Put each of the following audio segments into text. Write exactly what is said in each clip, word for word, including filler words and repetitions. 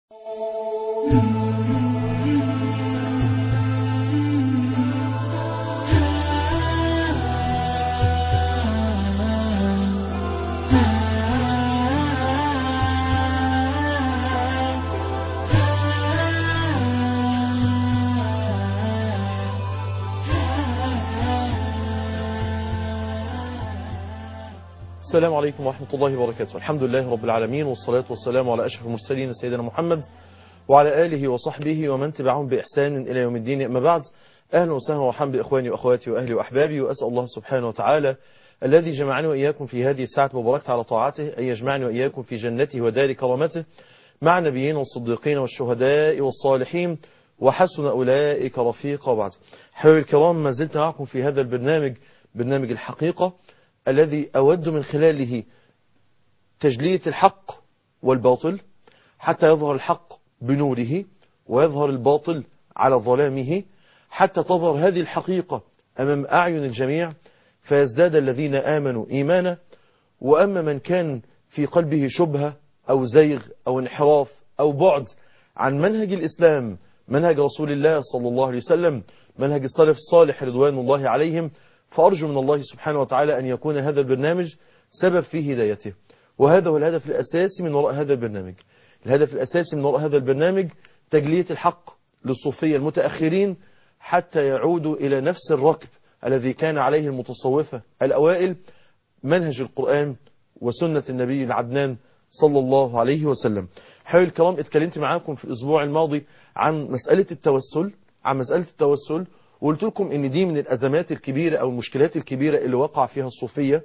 السلام عليكم ورحمة الله وبركاته. الحمد لله رب العالمين، والصلاة والسلام على أشرف المرسلين سيدنا محمد وعلى آله وصحبه ومن تبعهم بإحسان إلى يوم الدين. أما بعد، أهلا وسهلا ومرحبا بإخواني وأخواتي وأهلي وأحبابي، وأسأل الله سبحانه وتعالى الذي جمعني وإياكم في هذه الساعة المباركة على طاعته أن يجمعني وإياكم في جنته ودار كرامته مع النبيين والصديقين والشهداء والصالحين وحسن أولئك رفيقا. وبعد، حبايبي الكرام، ما زلت معكم في هذا البرنامج، برنامج الحقيقة، الذي أود من خلاله تجلية الحق والباطل حتى يظهر الحق بنوره ويظهر الباطل على ظلامه، حتى تظهر هذه الحقيقة أمام أعين الجميع فيزداد الذين آمنوا إيمانا، وأما من كان في قلبه شبهة أو زيغ أو انحراف أو بعد عن منهج الإسلام، منهج رسول الله صلى الله عليه وسلم، منهج السلف الصالح رضوان الله عليهم، فأرجو من الله سبحانه وتعالى أن يكون هذا البرنامج سبب في هدايته. وهذا هو الهدف الأساسي من وراء هذا البرنامج. الهدف الأساسي من وراء هذا البرنامج تجلية الحق للصوفية المتأخرين حتى يعودوا إلى نفس الركب الذي كان عليه المتصوفة الأوائل، منهج القرآن وسنة النبي العدنان صلى الله عليه وسلم. حبايبي الكرام، اتكلمت معاكم في الأسبوع الماضي عن مسألة التوسل عن مسألة التوسل وقلت لكم ان دي من الازمات الكبيرة او المشكلات الكبيرة اللي وقع فيها الصوفية،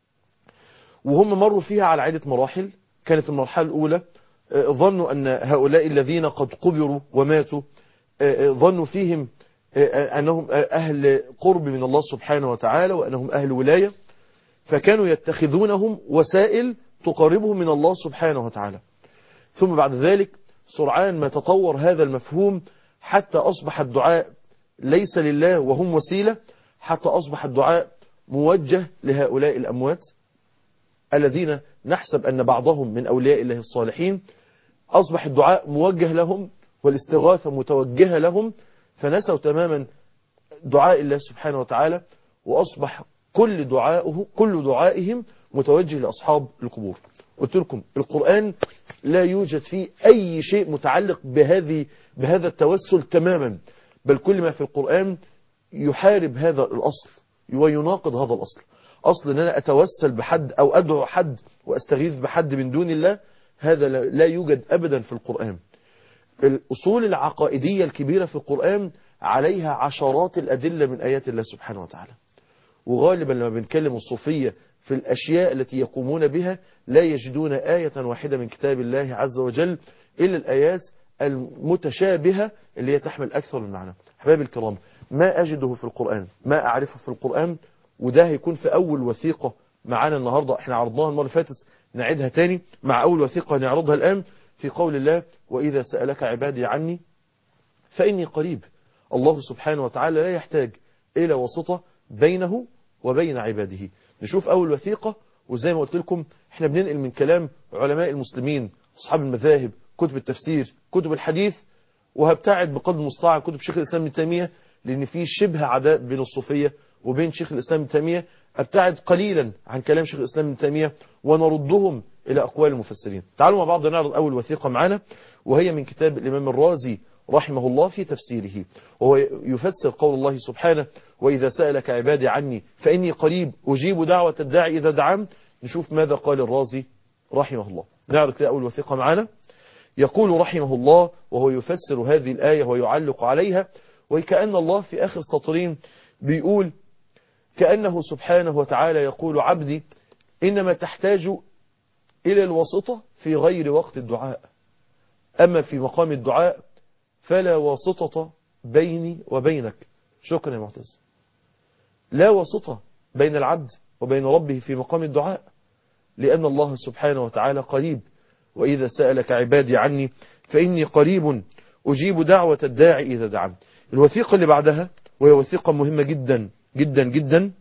وهم مروا فيها على عدة مراحل. كانت المرحلة الاولى ظنوا ان هؤلاء الذين قد قبروا وماتوا ظنوا فيهم انهم اهل قرب من الله سبحانه وتعالى وانهم اهل ولاية، فكانوا يتخذونهم وسائل تقربهم من الله سبحانه وتعالى. ثم بعد ذلك سرعان ما تطور هذا المفهوم حتى اصبح الدعاء ليس لله وهم وسيلة، حتى أصبح الدعاء موجه لهؤلاء الأموات الذين نحسب أن بعضهم من أولياء الله الصالحين. أصبح الدعاء موجه لهم والاستغاثة متوجهة لهم، فنسوا تماما دعاء الله سبحانه وتعالى، وأصبح كل دعائه كل دعائهم متوجه لأصحاب القبور. قلت لكم القرآن لا يوجد فيه أي شيء متعلق بهذه بهذا التوسل تماما، بل كل ما في القرآن يحارب هذا الأصل ويناقض هذا الأصل. أصل أن أنا أتوسل بحد أو أدعو حد وأستغيث بحد من دون الله، هذا لا يوجد أبدا في القرآن. الأصول العقائدية الكبيرة في القرآن عليها عشرات الأدلة من آيات الله سبحانه وتعالى، وغالبا لما بنكلم الصوفية في الأشياء التي يقومون بها لا يجدون آية واحدة من كتاب الله عز وجل إلا الآيات المتشابهة اللي هي تحمل أكثر من معنى. حبايبي الكرام، ما أجده في القرآن ما أعرفه في القرآن، وده هيكون في أول وثيقة معانا النهاردة. احنا عرضناها المرة اللي فاتت، نعيدها تاني مع أول وثيقة نعرضها الآن، في قول الله: وإذا سألك عبادي عني فإني قريب. الله سبحانه وتعالى لا يحتاج إلى وسطة بينه وبين عباده. نشوف أول وثيقة، وزي ما قلت لكم احنا بننقل من كلام علماء المسلمين أصحاب المذاهب، كتب التفسير، كتب الحديث، وهبتعد بقدر المستطاع عن كتب شيخ الإسلام ابن تيمية، لأن في شبه عداء بين الصوفية وبين شيخ الإسلام ابن تيمية. أبتعد قليلا عن كلام شيخ الإسلام ابن تيمية ونردهم إلى أقوال المفسرين. تعالوا مع بعض نعرض أول وثيقة معنا، وهي من كتاب الإمام الرازي رحمه الله في تفسيره، وهو يفسر قول الله سبحانه: وإذا سألك عبادي عني فإني قريب أجيب دعوة الداعي إذا دعان. نشوف ماذا قال الرازي رحمه الله. نعرض كده أول وثيقة معنا. يقول رحمه الله وهو يفسر هذه الآية ويعلق عليها، وكأن الله في آخر سطرين بيقول كأنه سبحانه وتعالى يقول: عبدي إنما تحتاج إلى الواسطة في غير وقت الدعاء، أما في مقام الدعاء فلا واسطة بيني وبينك. شكرا يا معتز. لا واسطة بين العبد وبين ربه في مقام الدعاء، لأن الله سبحانه وتعالى قريب. وإذا سألك عبادي عني فإني قريب أجيب دعوة الداعي إذا دعان. الوثيقة اللي بعدها وهي وثيقة مهمة جدا جدا جدا،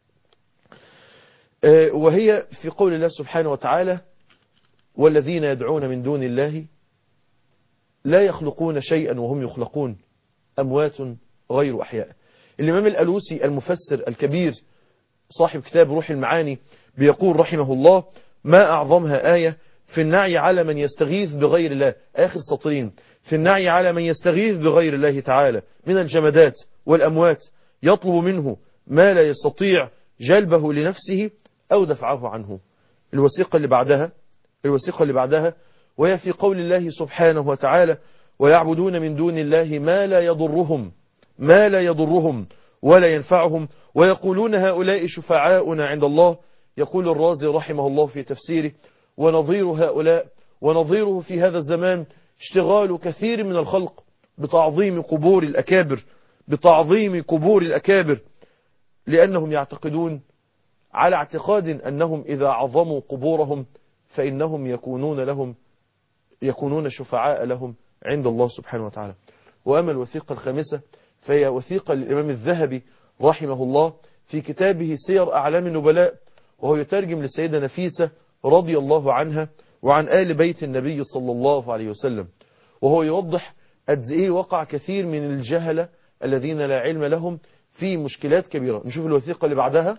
وهي في قول الله سبحانه وتعالى: والذين يدعون من دون الله لا يخلقون شيئا وهم يخلقون، أموات غير أحياء. الإمام الألوسي المفسر الكبير صاحب كتاب روح المعاني بيقول رحمه الله: ما أعظمها آية في النعي على من يستغيث بغير الله، آخر سطرين، في النعي على من يستغيث بغير الله تعالى من الجمادات والأموات، يطلب منه ما لا يستطيع جلبه لنفسه أو دفعه عنه. الوثيقة اللي بعدها الوثيقة اللي بعدها وهي في قول الله سبحانه وتعالى: ويعبدون من دون الله ما لا يضرهم ما لا يضرهم ولا ينفعهم ويقولون هؤلاء شفعاؤنا عند الله. يقول الرازي رحمه الله في تفسيره: ونظير هؤلاء ونظيره في هذا الزمان اشتغال كثير من الخلق بتعظيم قبور الأكابر بتعظيم قبور الأكابر لأنهم يعتقدون على اعتقاد أنهم إذا عظموا قبورهم فإنهم يكونون لهم يكونون شفعاء لهم عند الله سبحانه وتعالى. وأما الوثيقة الخامسة فهي وثيقة للإمام الذهبي رحمه الله في كتابه سير أعلام النبلاء، وهو يترجم للسيدة نفيسة رضي الله عنها وعن آل بيت النبي صلى الله عليه وسلم، وهو يوضح قد إيه وقع كثير من الجهلة الذين لا علم لهم في مشكلات كبيرة. نشوف الوثيقة اللي بعدها.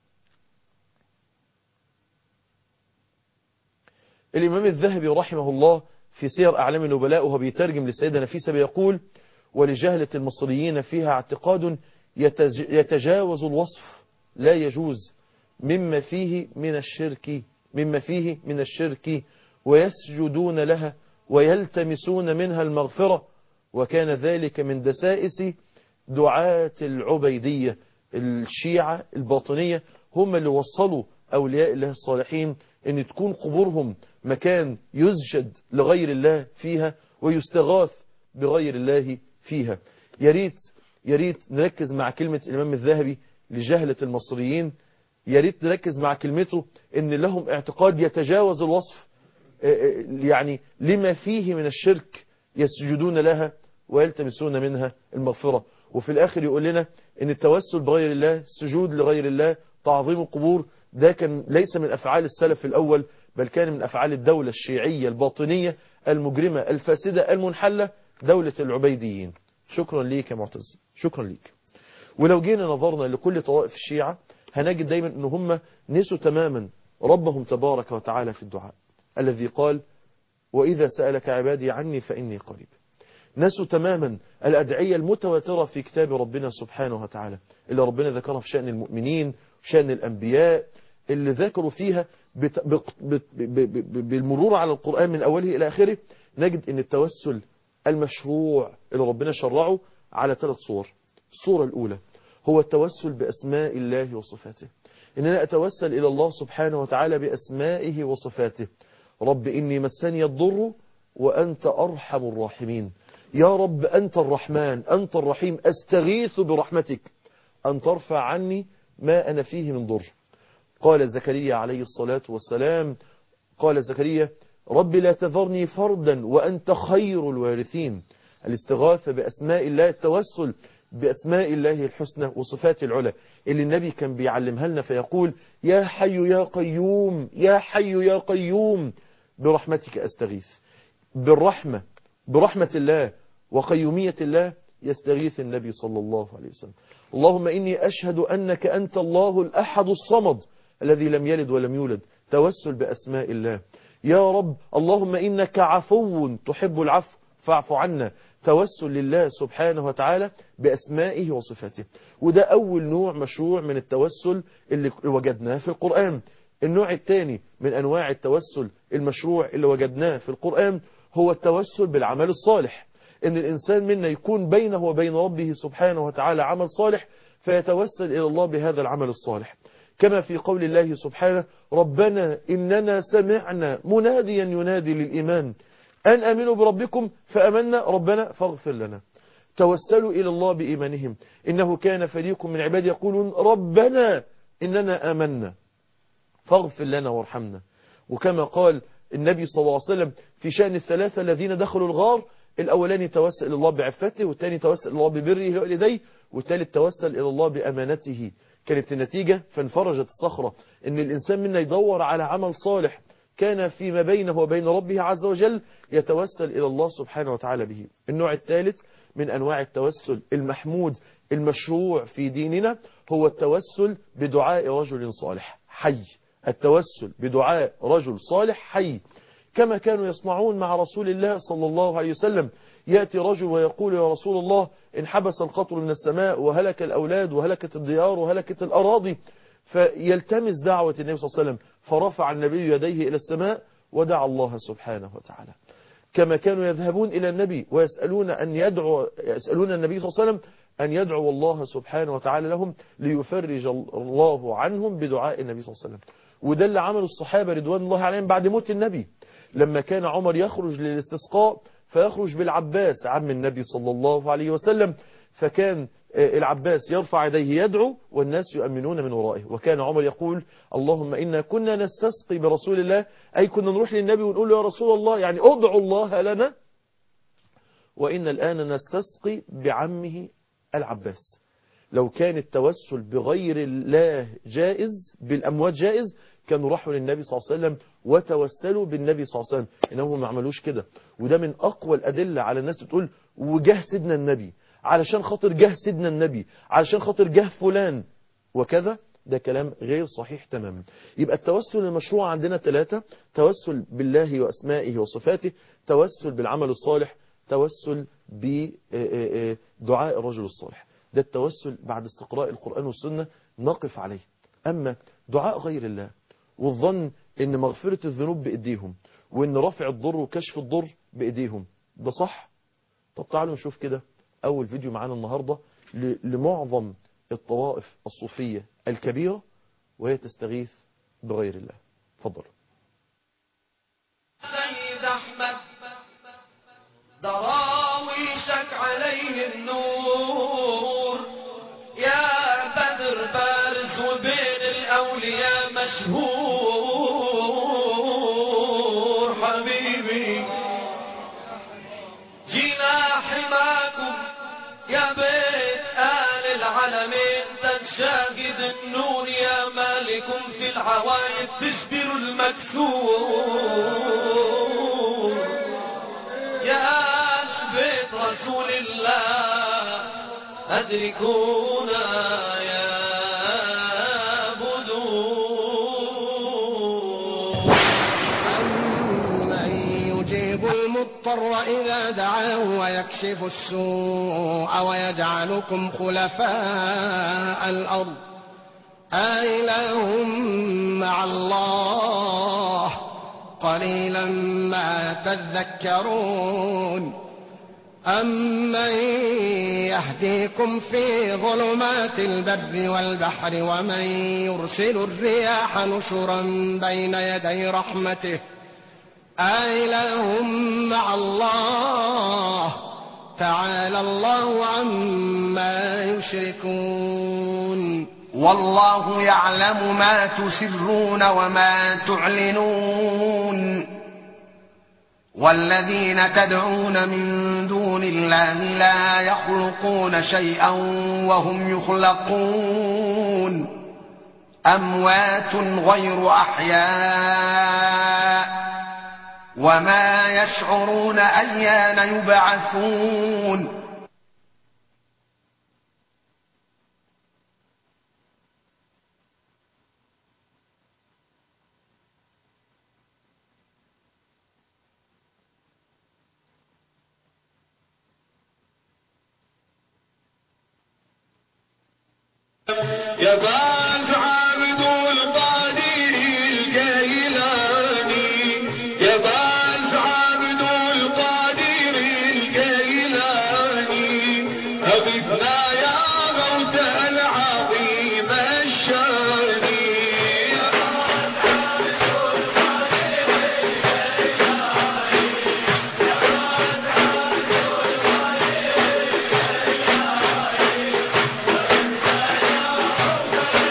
الإمام الذهبي رحمه الله في سير أعلام النبلاء وهو بيترجم للسيدة نفيسة بيقول: ولجهلة المصريين فيها اعتقاد يتجاوز الوصف لا يجوز مما فيه من الشرك مما فيه من الشرك ويسجدون لها ويلتمسون منها المغفرة، وكان ذلك من دسائس دعاة العبيدية. الشيعة الباطنية هم اللي وصلوا أولياء الله الصالحين أن تكون قبورهم مكان يسجد لغير الله فيها ويستغاث بغير الله فيها. ياريت ياريت نركز مع كلمة الإمام الذهبي لجهلة المصريين، ياريت نركز مع كلمته أن لهم اعتقاد يتجاوز الوصف، يعني لما فيه من الشرك يسجدون لها ويلتمسون منها المغفرة. وفي الآخر يقول لنا أن التوسل بغير الله، السجود لغير الله، تعظيم القبور، ده كان ليس من أفعال السلف الأول، بل كان من أفعال الدولة الشيعية الباطنية المجرمة الفاسدة المنحلة، دولة العبيديين. شكرا ليك يا معتز، شكرا ليك. ولو جينا نظرنا لكل طوائف الشيعة هنجد دايما أن هم نسوا تماما ربهم تبارك وتعالى في الدعاء الذي قال: وإذا سألك عبادي عني فإني قريب. نسوا تماما الأدعية المتواترة في كتاب ربنا سبحانه وتعالى اللي ربنا ذكرها في شأن المؤمنين، شأن الأنبياء، اللي ذكروا فيها بت... ب... ب... ب... بالمرور على القرآن من أوله إلى آخره. نجد أن التوسل المشروع اللي ربنا شرعه على ثلاث صور. الصورة الأولى هو التوسل بأسماء الله وصفاته، إن أنا أتوسل إلى الله سبحانه وتعالى بأسمائه وصفاته. رب إني مسني الضر وأنت أرحم الراحمين. يا رب أنت الرحمن أنت الرحيم، أستغيث برحمتك أن ترفع عني ما أنا فيه من ضر. قال زكريا عليه الصلاة والسلام قال زكريا: رب لا تذرني فردا وأنت خير الوارثين. الاستغاثة بأسماء الله، التوسل بأسماء الله الحسنى وصفات العلى اللي النبي كان بيعلمها لنا، فيقول: يا حي يا قيوم يا حي يا قيوم برحمتك أستغيث. بالرحمة برحمة الله وقيومية الله يستغيث النبي صلى الله عليه وسلم. اللهم إني أشهد أنك أنت الله الأحد الصمد الذي لم يلد ولم يولد. توسل بأسماء الله. يا رب اللهم إنك عفو تحب العفو فاعف عنا. توسل لله سبحانه وتعالى بأسمائه وصفاته. وده أول نوع مشروع من التوسل اللي وجدناه في القرآن. النوع الثاني من أنواع التوسل المشروع اللي وجدناه في القرآن هو التوسل بالعمل الصالح، إن الإنسان منا يكون بينه وبين ربه سبحانه وتعالى عمل صالح فيتوسل إلى الله بهذا العمل الصالح، كما في قول الله سبحانه: ربنا إننا سمعنا مناديا ينادي للإيمان أن آمنوا بربكم فأمنا ربنا فاغفر لنا. توسلوا إلى الله بإيمانهم، إنه كان فريق من عبادي يقولون ربنا إننا آمنا فاغفر لنا وارحمنا. وكما قال النبي صلى الله عليه وسلم في شأن الثلاثة الذين دخلوا الغار: الأولاني توسل إلى الله بعفته، والثاني توسل إلى الله ببره لوالديه، والثالث توسل إلى الله بأمانته. كانت النتيجة فانفرجت الصخرة، إن الإنسان منا يدور على عمل صالح كان فيما بينه وبين ربه عز وجل يتوسل إلى الله سبحانه وتعالى به. النوع الثالث من أنواع التوسل المحمود المشروع في ديننا هو التوسل بدعاء رجل صالح حي. التوسل بدعاء رجل صالح حي كما كانوا يصنعون مع رسول الله صلى الله عليه وسلم. يأتي رجل ويقول يا رسول الله إن حبس القطر من السماء وهلك الأولاد وهلكت الديار وهلكت الأراضي، فيلتمس دعوة النبي صلى الله عليه وسلم، فرفع النبي يديه إلى السماء ودعا الله سبحانه وتعالى. كما كانوا يذهبون إلى النبي ويسألون أن يدعو يسألون النبي صلى الله عليه وسلم أن يدعو الله سبحانه وتعالى لهم ليفرج الله عنهم بدعاء النبي صلى الله عليه وسلم. وده اللي عمله الصحابة رضوان الله عليهم بعد موت النبي، لما كان عمر يخرج للاستسقاء فيخرج بالعباس عم النبي صلى الله عليه وسلم، فكان العباس يرفع يديه يدعو والناس يؤمنون من ورائه، وكان عمر يقول اللهم إنا كنا نستسقي برسول الله، أي كنا نروح للنبي ونقول له يا رسول الله يعني ادعو الله لنا، وإن الآن نستسقي بعمه العباس. لو كان التوسل بغير الله جائز بالأموات جائز كانوا راحوا للنبي صلى الله عليه وسلم وتوسلوا بالنبي صلى الله عليه وسلم، إنهم ما عملوش كده. وده من أقوى الأدلة على الناس بتقول وجه سيدنا النبي علشان خاطر جه سيدنا النبي علشان خاطر جه فلان وكذا، ده كلام غير صحيح تماما. يبقى التوسل المشروع عندنا ثلاثة: توسل بالله وأسمائه وصفاته، توسل بالعمل الصالح، توسل بدعاء الرجل الصالح. ده التوسل بعد استقراء القرآن والسنة نقف عليه. أما دعاء غير الله والظن ان مغفرة الذنوب بإيديهم وان رفع الضر وكشف الضر بإيديهم، ده صح؟ طب تعالوا نشوف كده أول فيديو معانا النهاردة لمعظم الطوائف الصوفية الكبيرة وهي تستغيث بغير الله. اتفضل. سيد أحمد دراويشك عليه النور، يا بدر بارز وبين الأولياء مشهور، حبيبي جينا حماكم يا بيت آل العالمين، تنشاهد النور يا مالكم في العوايد تجبر المكسور، يا آل بيت رسول الله أدركونا يا بدور. أمن يجيب المضطر إذا دعاه ويكشف السوء ويجعلكم خلفاء الأرض أإله مع الله قليلا ما تذكرون. أمن يهديكم في ظلمات البر والبحر ومن يرسل الرياح نشرا بين يدي رحمته أإله مع الله تعالى الله عما يشركون. والله يعلم ما تسرون وما تعلنون، والذين تدعون من دون الله لا يخلقون شيئا وهم يخلقون، أموات غير أحياء وما يشعرون أيان يبعثون. يا باز عابد القادر الجيلاني، يا باز عابد القادر الجيلاني، أغثنا يا غوث العظيم الشاني. يا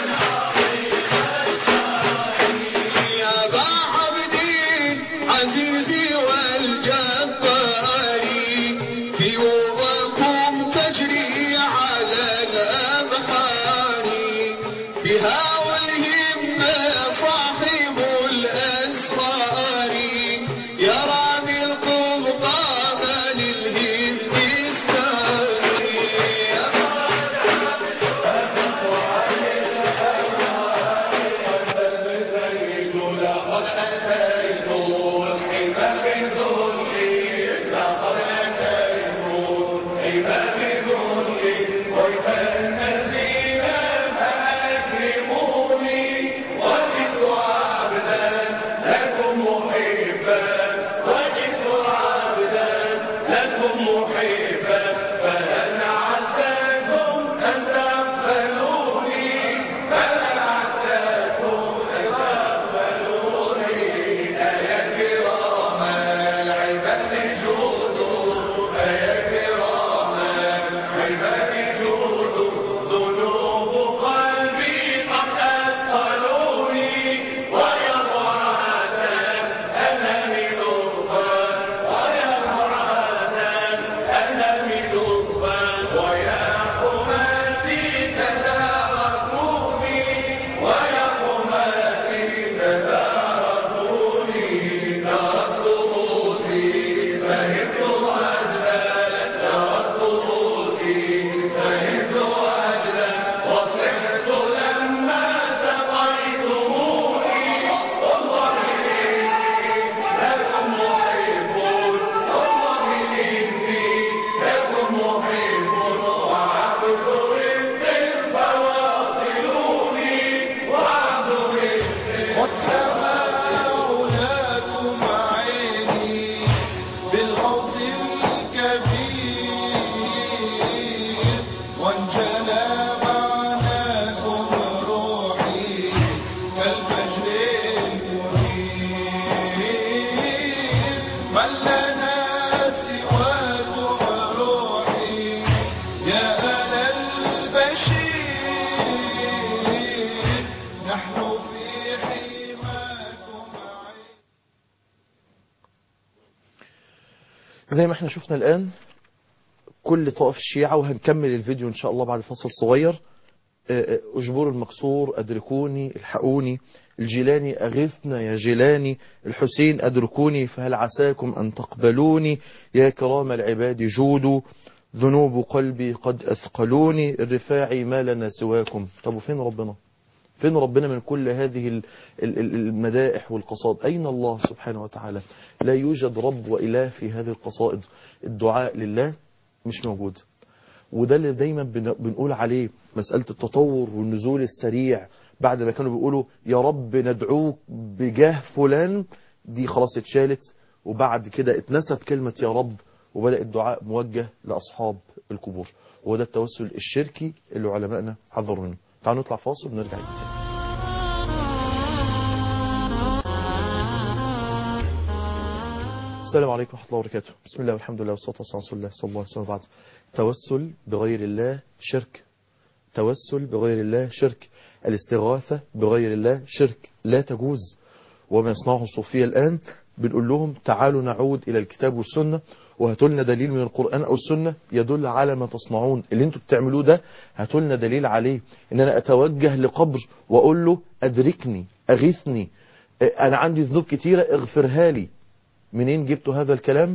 لكم محبا فهل عساكم أن تقبلوني فهل عساكم أن تقبلوني أيا كرام العباد جودوا أيا كرام العباد جودوا ذنوب قلبي قد أثقلوني ويا امرأة أنا من أخبار ويا امرأة أنا من أخبار ويا حماتي تداركوني ويا حماتي تداركوني تركت روسي فهمت أجلا تركت روسي فهمت أجلا وصحت لما سقيتموني والله إني لكم محب والله إني لكم محب وعبد رزق فواصلوني وعبد رزق قد سمعوناكم عيني بالحب الكبير وانجلى معناكم روحي كالفجر المنير من لنا سواكم روحي يا أهل البشير نحن في حماكم عين. زي ما احنا شفنا الآن كل طائف الشيعة، وهنكمل الفيديو إن شاء الله بعد فصل صغير. أجبور المكسور أدركوني، الحقوني، الجيلاني أغثنا يا جيلاني، الحسين أدركوني فهل عساكم أن تقبلوني يا كرام العباد جودوا ذنوب قلبي قد أثقلوني، الرفاعي ما لنا سواكم. طب وفين ربنا؟ فين ربنا من كل هذه ال- ال- ال- المدائح والقصائد؟ أين الله سبحانه وتعالى؟ لا يوجد رب وإله في هذه القصائد. الدعاء لله مش موجود، وده اللي دايما بن- بنقول عليه مسألة التطور والنزول السريع. بعد ما كانوا بيقولوا يا رب ندعوك بجاه فلان، دي خلاص اتشالت، وبعد كده اتنست كلمة يا رب وبدأ الدعاء موجه لأصحاب القبور. وده التوسل الشركي اللي علمائنا حذروا منه. تعالوا نطلع فاصل ونرجع لكم تاني. السلام عليكم ورحمة الله وبركاته. بسم الله والحمد لله والصلاة والسلام على رسول الله صلى الله عليه وسلم. بعد توسل بغير الله شرك، توسل بغير الله شرك، الاستغاثة بغير الله شرك، لا تجوز. وما يصنعه الصوفية الآن بنقول لهم تعالوا نعود إلى الكتاب والسنة وهاتوا لنا دليل من القرآن أو السنة يدل على ما تصنعون. اللي انتوا بتعملوه ده هاتوا لنا دليل عليه. إن أنا أتوجه لقبر وأقول له أدركني أغثني، أنا عندي ذنوب كتيرة اغفرها لي. منين جبتوا هذا الكلام؟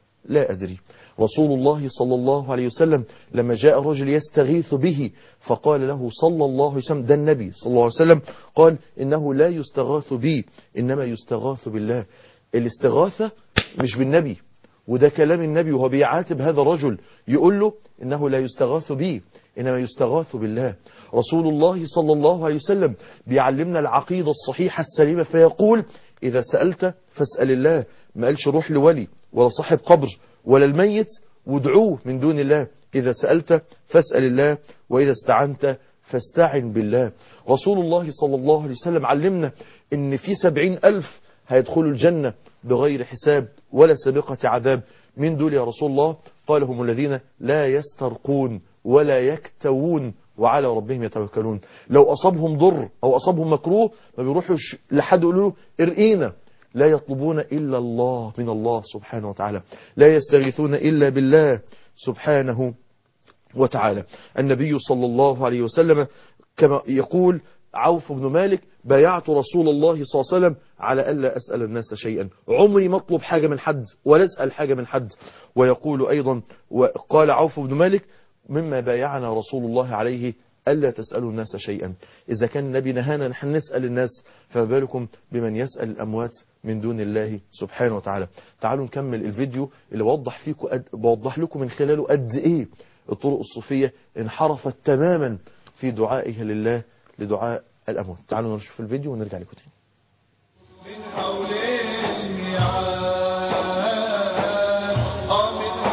لا أدري. رسول الله صلى الله عليه وسلم لما جاء رجل يستغيث به فقال له صلى الله عليه وسلم، ده النبي صلى الله عليه وسلم قال إنه لا يستغاث بي إنما يستغاث بالله. الاستغاثة مش بالنبي، وده كلام النبي وهو بيعاتب هذا الرجل يقول له إنه لا يستغاث بي إنما يستغاث بالله. رسول الله صلى الله عليه وسلم بيعلمنا العقيدة الصحيحة السليمة فيقول إذا سألت فاسأل الله. ما قالش روح لولي ولا صاحب قبر ولا الميت وادعوه من دون الله. إذا سألت فاسأل الله وإذا استعنت فاستعن بالله. رسول الله صلى الله عليه وسلم علمنا إن في سبعين ألف هيدخلوا الجنة بغير حساب ولا سابقة عذاب. من دول يا رسول الله؟ قال هم الذين لا يسترقون ولا يكتوون وعلى ربهم يتوكلون. لو أصابهم ضر أو أصابهم مكروه ما بيروحوش لحد يقولوا له ارقينا، لا يطلبون إلا الله من الله سبحانه وتعالى، لا يستغيثون إلا بالله سبحانه وتعالى. النبي صلى الله عليه وسلم كما يقول عوف بن مالك بايعت رسول الله صلى الله عليه وسلم على ألا أسأل الناس شيئا، عمري ما اطلب حاجة من حد ولا أسأل حاجة من حد. ويقول أيضا وقال عوف بن مالك مما بايعنا رسول الله عليه ألا تسألوا الناس شيئا. إذا كان النبي نهانا نحن نسأل الناس فما بالكم بمن يسأل الأموات من دون الله سبحانه وتعالى. تعالوا نكمل الفيديو اللي بوضح فيكم قد بوضح لكم من خلاله قد إيه الطرق الصوفية انحرفت تماما في دعائها لله لدعاء الأموات. تعالوا نشوف الفيديو ونرجع لكم تاني. من حول الميعاد آه من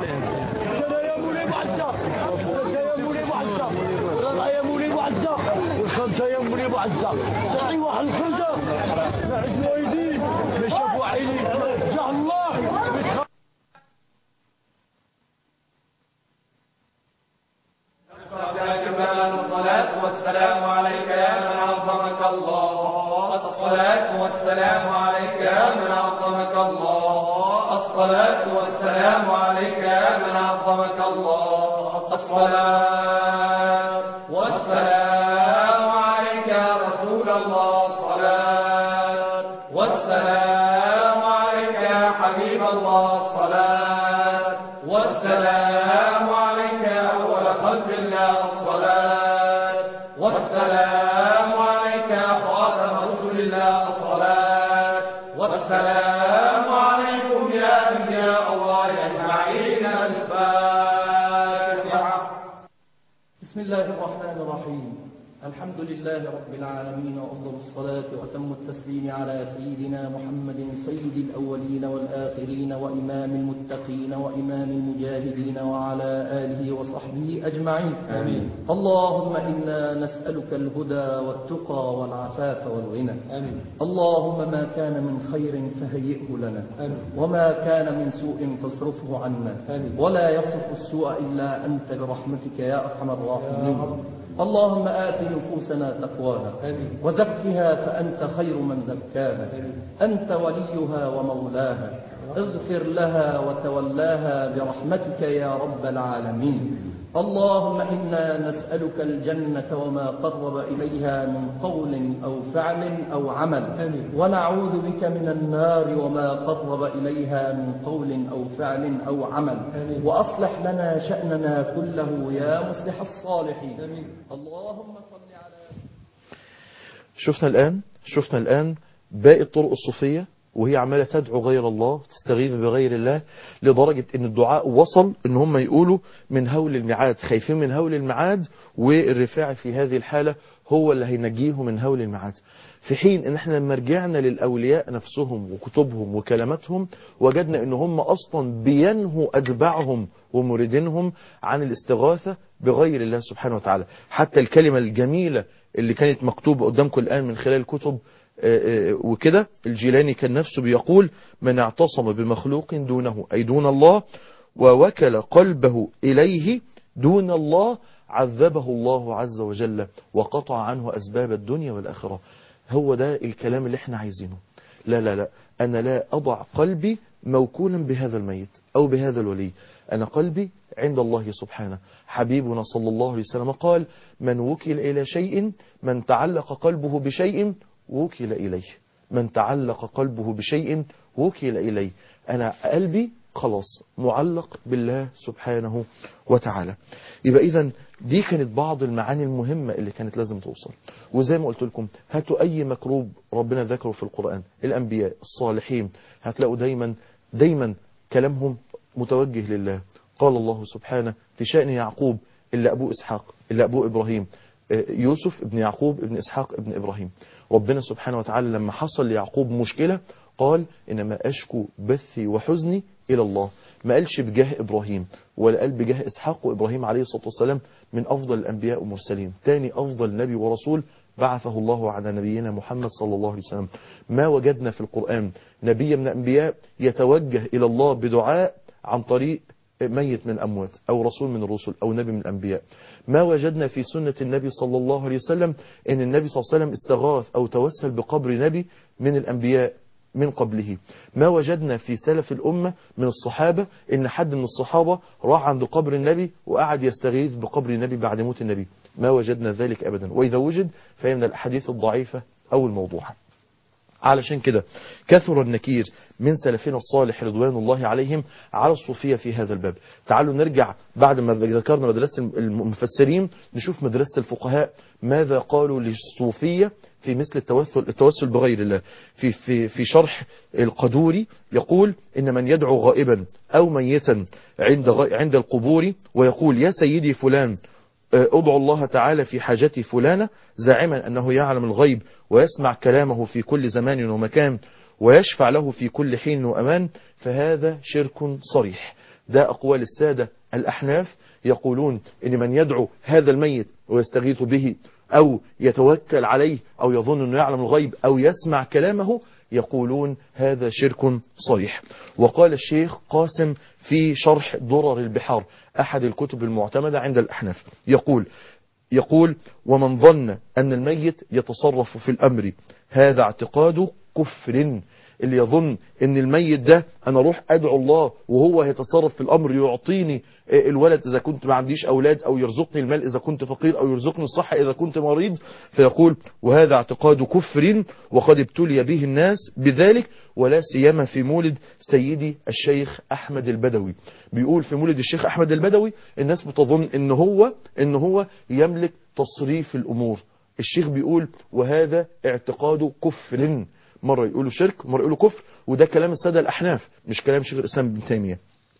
يا مولي معزة يا مولي معزة رضا يا مولي معزة والخمسة يا مولي معزة تعطي واحد الخمسة نعز وايدي ما شافوا عيني يا الله الصلاة والسلام عليك يا من عظمك الله الصلاة والسلام عليك يا من عظمك الله الصلاة والسلام عليك يا من عظمك الله الصلاة والسلام عليك يا رسول الله الصلاة والسلام عليك يا حبيب الله الصلاة والسلام عليك يا أول خلق الله الصلاة والسلام عليك يا خاتم رسل الله الصلاة والسلام عليكم يا أنبياء الله أجمعين الفاتحة. بسم الله الرحمن الرحيم. الحمد لله رب العالمين وأفضل الصلاة وأتم التسليم على سيدنا محمد سيد الأولين والآخرين وإمام المتقين وإمام المجاهدين وعلى آله وصحبه أجمعين آمين. اللهم إنا نسألك الهدى والتقى والعفاف والغنى آمين. اللهم ما كان من خير فهيئه لنا آمين. وما كان من سوء فاصرفه عنا آمين. ولا يصرف السوء إلا أنت برحمتك يا أرحم الراحمين. اللهم آت نفوسنا تقواها آمين. وزكها فأنت خير من زكاها آمين. أنت وليها ومولاها اغفر لها وتولاها برحمتك يا رب العالمين. اللهم إنا نسألك الجنة وما قرب إليها من قول أو فعل أو عمل آمين. ونعوذ بك من النار وما قرب إليها من قول أو فعل أو عمل آمين. وأصلح لنا شأننا كله يا مصلح الصالحين آمين. اللهم صل على شفنا الآن شفنا الآن باقي الطرق الصوفية وهي عمالة تدعو غير الله تستغيث بغير الله لدرجة ان الدعاء وصل ان هم يقولوا من هول الميعاد خايفين من هول الميعاد والرفاع في هذه الحالة هو اللي هينجيه من هول الميعاد. في حين ان احنا لما رجعنا للأولياء نفسهم وكتبهم وكلماتهم وجدنا ان هم اصلا بينهوا اتباعهم ومريدينهم عن الاستغاثة بغير الله سبحانه وتعالى. حتى الكلمة الجميلة اللي كانت مكتوبة قدامكم الآن من خلال الكتب وكده الجيلاني كان نفسه بيقول من اعتصم بمخلوق دونه أي دون الله ووكل قلبه إليه دون الله عذبه الله عز وجل وقطع عنه أسباب الدنيا والآخرة. هو ده الكلام اللي احنا عايزينه. لا لا لا أنا لا أضع قلبي موكولا بهذا الميت أو بهذا الولي. أنا قلبي عند الله سبحانه. حبيبنا صلى الله عليه وسلم قال من وكل إلى شيء من تعلق قلبه بشيء وكل إليه. من تعلق قلبه بشيء وكل إليه. أنا قلبي خلاص معلق بالله سبحانه وتعالى. يبقى إذن دي كانت بعض المعاني المهمة اللي كانت لازم توصل. وزي ما قلت لكم هاتوا أي مكروب ربنا ذكره في القرآن الأنبياء الصالحين هتلاقوا دايما دايما كلامهم متوجه لله. قال الله سبحانه في شأن يعقوب اللي أبوه إسحاق اللي أبوه إبراهيم يوسف ابن يعقوب ابن إسحاق ابن إبراهيم. ربنا سبحانه وتعالى لما حصل ليعقوب مشكلة قال إنما أشكو بثي وحزني إلى الله. ما قالش بجاه إبراهيم ولا قال بجاه إسحاق. وإبراهيم عليه الصلاة والسلام من أفضل الأنبياء والمرسلين تاني أفضل نبي ورسول بعثه الله على نبينا محمد صلى الله عليه وسلم. ما وجدنا في القرآن نبي من الأنبياء يتوجه إلى الله بدعاء عن طريق ميت من الأموات أو رسول من الرسل أو نبي من الأنبياء. ما وجدنا في سنة النبي صلى الله عليه وسلم أن النبي صلى الله عليه وسلم استغاث أو توسل بقبر نبي من الأنبياء من قبله. ما وجدنا في سلف الأمة من الصحابة أن حد من الصحابة راح عند قبر النبي وقعد يستغيث بقبر النبي بعد موت النبي. ما وجدنا ذلك أبدا. وإذا وجد فهي من الأحاديث الضعيفة أو الموضوعة. علشان كده كثر النكير من سلفنا الصالح رضوان الله عليهم على الصوفية في هذا الباب. تعالوا نرجع بعد ما ذكرنا مدرسة المفسرين نشوف مدرسة الفقهاء ماذا قالوا للصوفية في مثل التوسل التوسل بغير الله. في في في شرح القدوري يقول إن من يدعو غائبا أو ميتا عند عند القبور ويقول يا سيدي فلان ادعو الله تعالى في حاجتي فلانة زاعما أنه يعلم الغيب ويسمع كلامه في كل زمان ومكان ويشفع له في كل حين وأمان فهذا شرك صريح. ده أقوال السادة الأحناف، يقولون إن من يدعو هذا الميت ويستغيث به أو يتوكل عليه أو يظن أنه يعلم الغيب أو يسمع كلامه، يقولون هذا شرك صريح. وقال الشيخ قاسم في شرح درر البحار أحد الكتب المعتمدة عند الأحناف، يقول يقول ومن ظن أن الميت يتصرف في الأمر هذا اعتقاد كفر. اللي يظن ان الميت ده انا اروح ادعو الله وهو يتصرف في الامر، يعطيني الولد اذا كنت ما عنديش اولاد، او يرزقني المال اذا كنت فقير، او يرزقني الصحة اذا كنت مريض، فيقول وهذا اعتقاد كفر وقد ابتلي به الناس بذلك، ولا سيما في مولد سيدي الشيخ احمد البدوي. بيقول في مولد الشيخ احمد البدوي الناس بتظن ان هو ان هو يملك تصريف الامور. الشيخ بيقول وهذا اعتقاد كفر، مرة يقولوا شرك مرة يقولوا كفر، وده كلام السادة الأحناف مش كلام شيخ الإسلام ابن تيمية.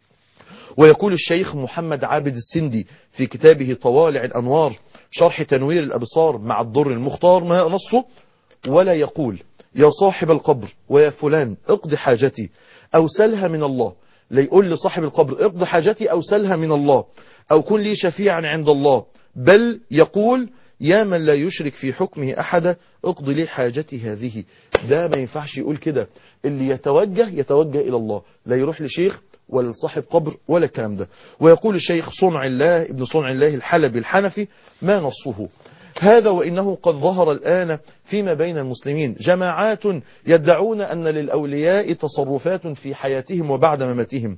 ويقول الشيخ محمد عابد السندي في كتابه طوالع الأنوار شرح تنوير الأبصار مع الضر المختار ما نصه ولا يقول يا صاحب القبر ويا فلان اقضي حاجتي أو سلها من الله، لا يقول لصاحب القبر اقضي حاجتي أو سلها من الله أو كن لي شفيعا عند الله، بل يقول يا من لا يشرك في حكمه أحدا اقضي لي حاجتي هذه. ده ما ينفعش يقول كده، اللي يتوجه يتوجه إلى الله، لا يروح لشيخ ولا لصاحب قبر ولا الكلام ده. ويقول الشيخ صنع الله ابن صنع الله الحلبي الحنفي ما نصه هذا وإنه قد ظهر الآن فيما بين المسلمين جماعات يدعون أن للأولياء تصرفات في حياتهم وبعد مماتهم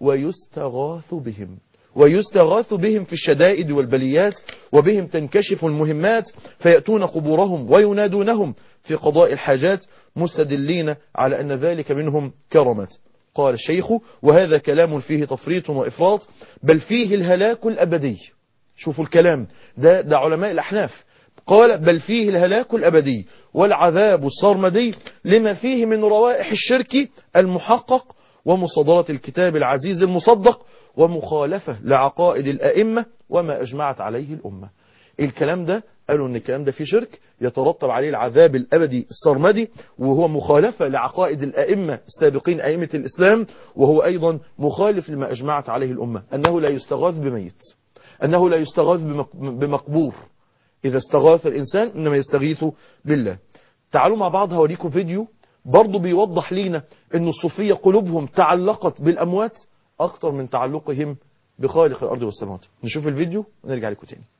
ويستغاث بهم ويستغاث بهم في الشدائد والبليات، وبهم تنكشف المهمات فيأتون قبورهم وينادونهم في قضاء الحاجات مستدلين على أن ذلك منهم كرمت. قال الشيخ وهذا كلام فيه تفريط وإفراط بل فيه الهلاك الأبدي. شوفوا الكلام ده, ده علماء الأحناف قال بل فيه الهلاك الأبدي والعذاب السرمدي لما فيه من روائح الشرك المحقق ومصادرة الكتاب العزيز المصدق ومخالفة لعقائد الأئمة وما أجمعت عليه الأمة. الكلام ده قالوا ان الكلام ده فيه شرك يترتب عليه العذاب الأبدي السرمدي، وهو مخالفة لعقائد الأئمة السابقين أئمة الإسلام، وهو أيضا مخالف لما أجمعت عليه الأمة أنه لا يستغاث بميت، أنه لا يستغاث بمقبور. إذا استغاث الإنسان إنما يستغيث بالله. تعالوا مع بعض هوريكم فيديو برضو بيوضح لينا أن الصوفية قلوبهم تعلقت بالأموات أكتر من تعلقهم بخالق الأرض والسماوات. نشوف الفيديو ونرجع لكم تاني.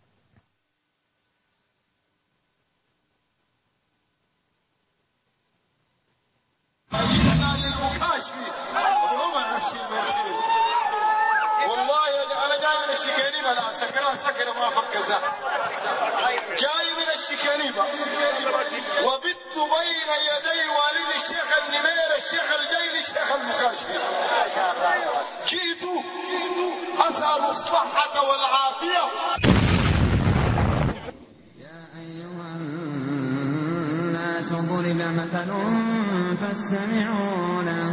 والله انا جاي من الشكانيبه، لا سكران سكر ما فكزه، جاي من الشكانيبه وبت بين يدي والد الشيخ النمير الشيخ الجيل الشيخ المكاشفي. جئت اسال الصحه والعافيه. يا ايها الناس ضرب مثل فاستمعوا له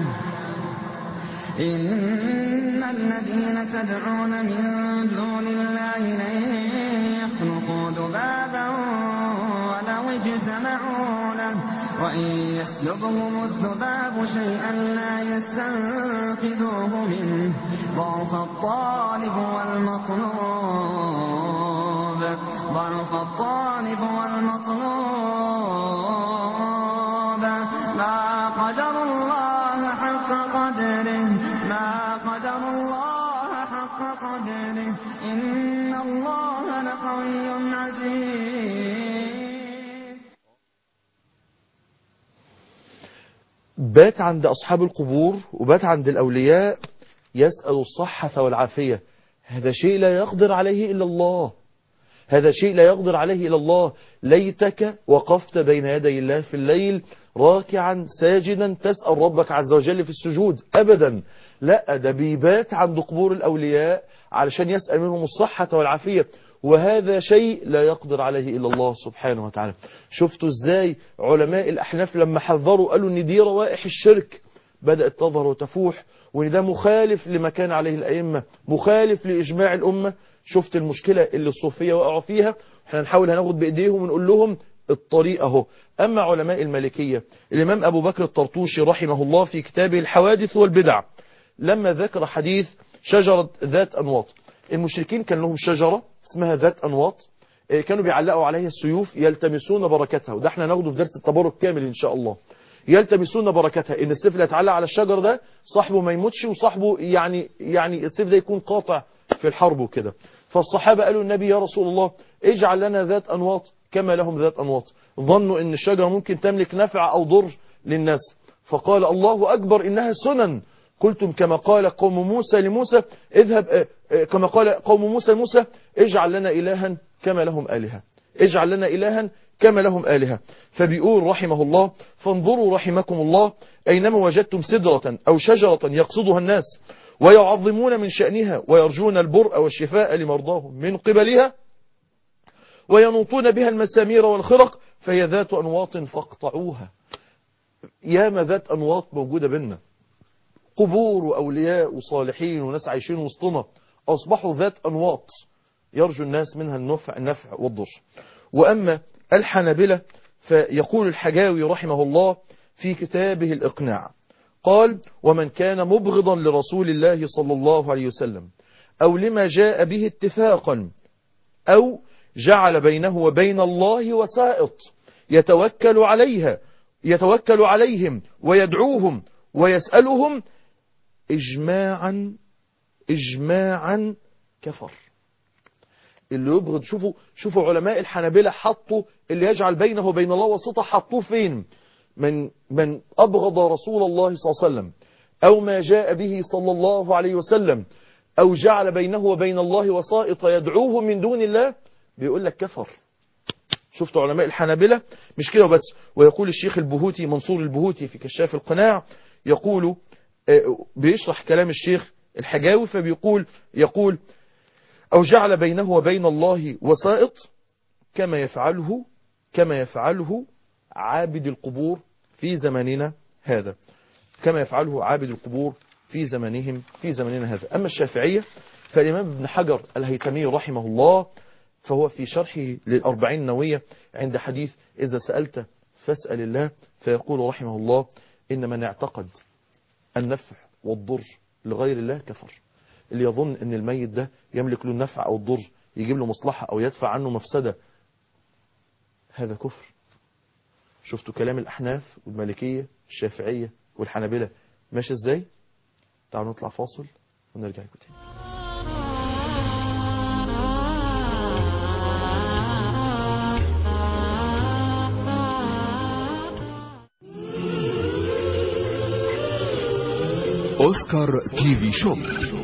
إن الذين تدعون من دون الله لن يخلقوا ذبابا ولو اجتمعوا له وإن يسلبهم الذباب شيئا لا يستنقذوه منه ضعف الطالب والمطلوب ضعف الطالب والمطلوب ما قدر الله حق قدره ما قدر الله حق قدره إن الله لقوي عزيز. بات عند أصحاب القبور وبات عند الأولياء يسأل الصحة والعافية. هذا شيء لا يقدر عليه إلا الله، هذا شيء لا يقدر عليه إلا الله. ليتك وقفت بين يدي الله في الليل راكعا ساجدا تسأل ربك عز وجل في السجود، أبدا لا، ده بيبات عند قبور الأولياء علشان يسأل منهم الصحة والعافية، وهذا شيء لا يقدر عليه إلا الله سبحانه وتعالى. شفتوا ازاي علماء الأحناف لما حذروا قالوا ان دي روائح الشرك بدأت تظهر وتفوح، وان ده مخالف لما كان عليه الأئمة، مخالف لإجماع الأمة. شفت المشكلة اللي الصوفية وقعوا فيها، احنا نحاول هناخد بإيديهم ونقول لهم الطريق اهو. أما علماء المالكية الإمام أبو بكر الطرطوشي رحمه الله في كتابه الحوادث والبدع لما ذكر حديث شجرة ذات أنواط. المشركين كان لهم شجرة اسمها ذات أنواط، كانوا بيعلقوا عليها السيوف يلتمسون بركتها، وده احنا ناخده في درس التبارك كامل إن شاء الله. يلتمسون بركتها، إن السيف اللي يتعلق على الشجر ده صاحبه ما يموتش، وصاحبه يعني يعني السيف ده يكون قاطع في الحرب وكده. فالصحابة قالوا النبي يا رسول الله اجعل لنا ذات أنواط كما لهم ذات أنواط. ظنوا إن الشجرة ممكن تملك نفع أو ضر للناس، فقال الله أكبر إنها سنن. قلتم كما قال قوم موسى لموسى اذهب، كما قال قوم موسى لموسى اجعل لنا إلها كما لهم آلهة، اجعل لنا إلها كما لهم آلهة. فبيقول رحمه الله فانظروا رحمكم الله أينما وجدتم سدرة أو شجرة يقصدها الناس ويعظمون من شأنها ويرجون البرء والشفاء لمرضاهم من قبلها وينوطون بها المسامير والخرق فهي ذات أنواط فاقطعوها. ياما ذات أنواط موجودة بينا، قبور وأولياء وصالحين وناس عايشين وسطنا أصبحوا ذات أنواط يرجو الناس منها النفع النفع والضر. وأما الحنابلة فيقول الحجاوي رحمه الله في كتابه الإقناع قال ومن كان مبغضا لرسول الله صلى الله عليه وسلم أو لما جاء به اتفاقا أو جعل بينه وبين الله وسائط يتوكل عليها يتوكل عليهم ويدعوهم ويسألهم إجماعا إجماعا كفر. اللي يبغض، شوفوا شوفوا علماء الحنابلة حطوا اللي يجعل بينه وبين الله وسطة حطوه فين؟ من من أبغض رسول الله صلى الله عليه وسلم أو ما جاء به صلى الله عليه وسلم أو جعل بينه وبين الله وسائط يدعوه من دون الله، بيقول لك كفر. شفتوا علماء الحنابلة مش كده بس. ويقول الشيخ البهوتي منصور البهوتي في كشاف القناع يقول بيشرح كلام الشيخ الحجاوي فبيقول يقول أو جعل بينه وبين الله وسائط كما يفعله كما يفعله عابد القبور في زماننا هذا، كما يفعله عابد القبور في زمانهم في زماننا هذا. أما الشافعية فالإمام ابن حجر الهيثمي رحمه الله فهو في شرحه للأربعين النووية عند حديث إذا سألت فاسأل الله فيقول رحمه الله إن من اعتقد النفع والضر لغير الله كفر. اللي يظن ان الميت ده يملك له النفع او الضر يجيب له مصلحة او يدفع عنه مفسدة هذا كفر. شفتوا كلام الأحناف والمالكية الشافعية والحنابلة ماشي ازاي؟ تعالوا نطلع فاصل ونرجع لكم تاني. أوسكار تي في شوب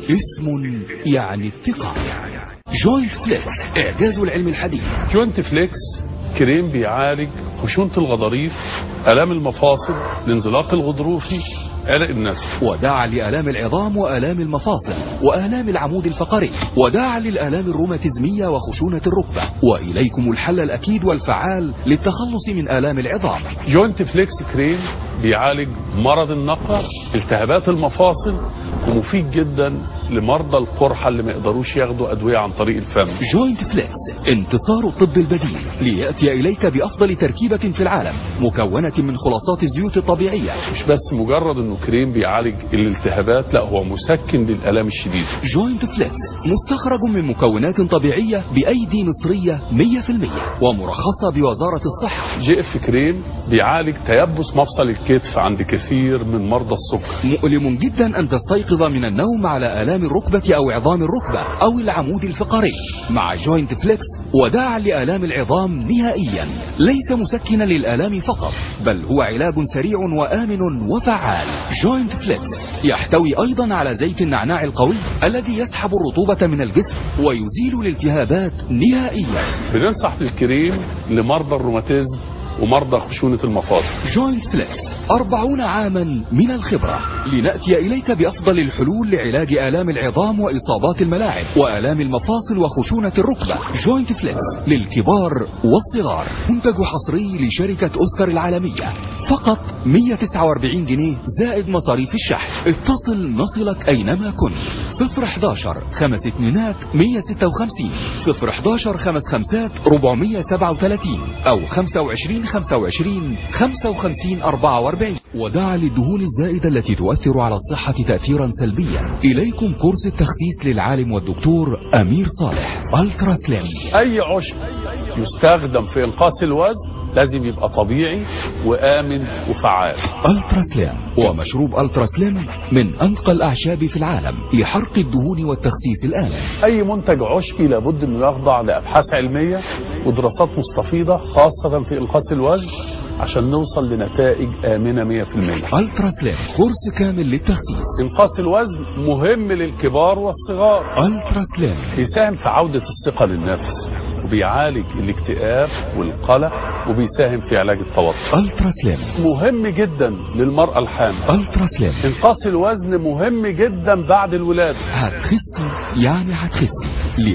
اسم يعني الثقة. جوينت فليكس إعجاز العلم الحديث. جوينت فليكس كريم بيعالج خشونة الغضاريف، آلام المفاصل، الانزلاق الغضروفي، عرق النسل، وداعا لآلام العظام وآلام المفاصل وآلام العمود الفقري، وداعا للآلام الروماتيزمية وخشونة الركبة. وإليكم الحل الأكيد والفعال للتخلص من آلام العظام. جوينت فليكس كريم بيعالج مرض النقع، التهابات المفاصل، ومفيد جدا لمرضى القرحة اللي ما يقدروش ياخدوا أدوية عن طريق الفم. جوينت فليكس انتصار الطب البديل ليأتي إليك بأفضل تركيبة في العالم مكونة من خلاصات الزيوت الطبيعية. مش بس مجرد انه كريم بيعالج الالتهابات، لا هو مسكن للآلام الشديدة. جوينت فليكس مستخرج من مكونات طبيعية بأيدي مصرية مية في المية ومرخصة بوزارة الصحة. جي اف كريم بيعالج تيبس مفصل الكتف عند كثير من مرضى السكر. مؤلم جدا أن تستيقظ من النوم على آلام الركبة أو عظام الركبة أو العمود الفقري. مع جوينت فليكس وداعا لآلام العظام نهائيا، ليس مسكنا للآلام فقط بل هو علاج سريع وآمن وفعال. جوينت فليكس يحتوي أيضا على زيت النعناع القوي الذي يسحب الرطوبة من الجسم ويزيل الالتهابات نهائيا. بننصح بالكريم لمرضى الروماتيزم ومرضى خشونة المفاصل. جوينت فليكس أربعون عاما من الخبرة لنأتي إليك بأفضل الحلول لعلاج آلام العظام وإصابات الملاعب وآلام المفاصل وخشونة الركبة. جوينت فليكس للكبار والصغار، منتج حصري لشركة أوسكار العالمية، فقط مية وتسعة وأربعين جنيه زائد مصاريف الشحن. اتصل نصلك أينما كنت. صفر حداشر خمس اتنينات مية ستة وخمسين، صفر حداشر خمس خمسات ربعمية سبعة وتلاتين أو خمسة وعشرين وعشرين خمسة وعشرين خمسة وخمسين أربعة وأربعين. ودعا للدهون الزائدة التي تؤثر على الصحة تأثيرا سلبيا، إليكم كورس التخسيس للعالم والدكتور أمير صالح ألترا سليم. أي عشب يستخدم في إنقاص الوزن لازم يبقى طبيعي وآمن وفعال. ألترا سليم ومشروب ألترا سليم من أنقى الأعشاب في العالم لحرق الدهون والتخسيس الآمن. أي منتج عشبي لابد أنه يخضع لأبحاث علمية ودراسات مستفيضة خاصة في إنقاص الوزن عشان نوصل لنتائج آمنة مية في المية. ألترا سليم كورس كامل للتخسيس. إنقاص الوزن مهم للكبار والصغار. ألترا سليم بيساهم في عودة الثقة للنفس، وبيعالج الاكتئاب والقلق، وبيساهم في علاج التوتر. ألترا سليم مهم جدا للمرأة الحامل. ألترا سليم إنقاص الوزن مهم جدا بعد الولادة. هتخسي يعني هتخسي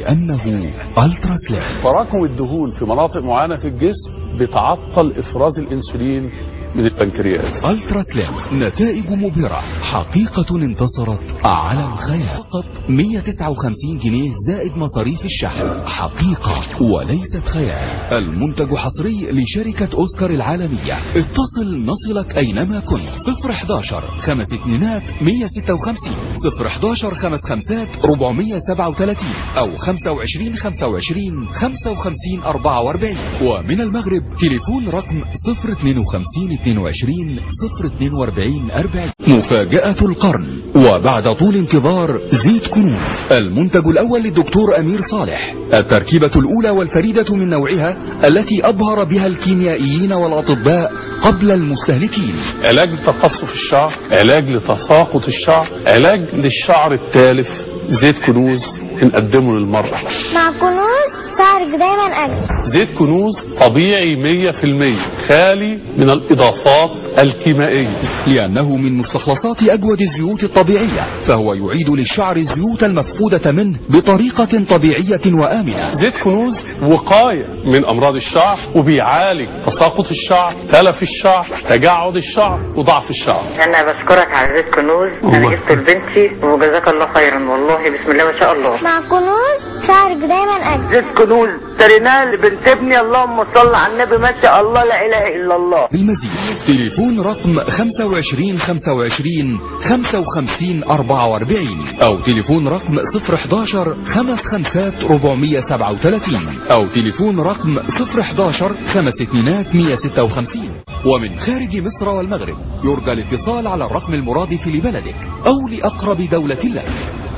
لأنه ألترا سليم. تراكم الدهون في مناطق معينة في الجسم بتعطل إفراز الأنسولين من البنكرياس. ألترا سليم نتائج مبهرة، حقيقة انتصرت على الخيال. فقط مئة وتسعة وخمسين جنيه زائد مصاريف الشحن، حقيقة وليست خيال. المنتج حصري لشركة أوسكار العالمية. اتصل نصلك أينما كنت. صفر حداشر خمس اتنينات مئة ستة وخمسين صفر حداشر خمس خمسات أربعمئة سبعة وثلاثين أو خمسة وعشرين خمسة وعشرين خمسة وخمسين أربعة وأربعين. ومن المغرب تليفون رقم صفر اثنين وخمسين اثنين وعشرين صفر اثنين وأربعين أربعين. مفاجأة القرن وبعد طول انتظار زيت كنوز، المنتج الأول للدكتور أمير صالح، التركيبة الأولى والفريدة من نوعها التي أبهر بها الكيميائيين والأطباء قبل المستهلكين. علاج لتقصف الشعر، علاج لتساقط الشعر، علاج للشعر التالف. زيت كنوز نقدمه للمرأة. مع كنوز شعرك دايما أجمل. زيت كنوز طبيعي مية في المية، خالي من الإضافات الكيميائية، لأنه من مستخلصات أجود الزيوت الطبيعية، فهو يعيد للشعر الزيوت المفقودة منه بطريقة طبيعية وآمنة. زيت كنوز وقاية من أمراض الشعر، وبيعالج تساقط الشعر، تلف الشعر، تجعد الشعر، وضعف الشعر. أنا بشكرك على زيت كنوز، أنا جبته لبنتي وجزاك الله خيرا، والله بسم الله ما شاء الله. مع كنوز شعرك دايما أجمل. زيت كنوز اشتريناه لبنت ابني، اللهم صل على النبي ما شاء الله لا إله إلا الله. المزيد تليفون رقم خمسة وعشرين خمسة وعشرين خمسة وخمسين أربعة وأربعين أو تليفون رقم صفر حداشر خمس خمسات أربعمئة سبعة وثلاثين أو تليفون رقم صفر حداشر خمس اتنينات مئة ستة وخمسين. ومن خارج مصر والمغرب يرجى الاتصال على الرقم المرادف لبلدك أو لأقرب دولة لك.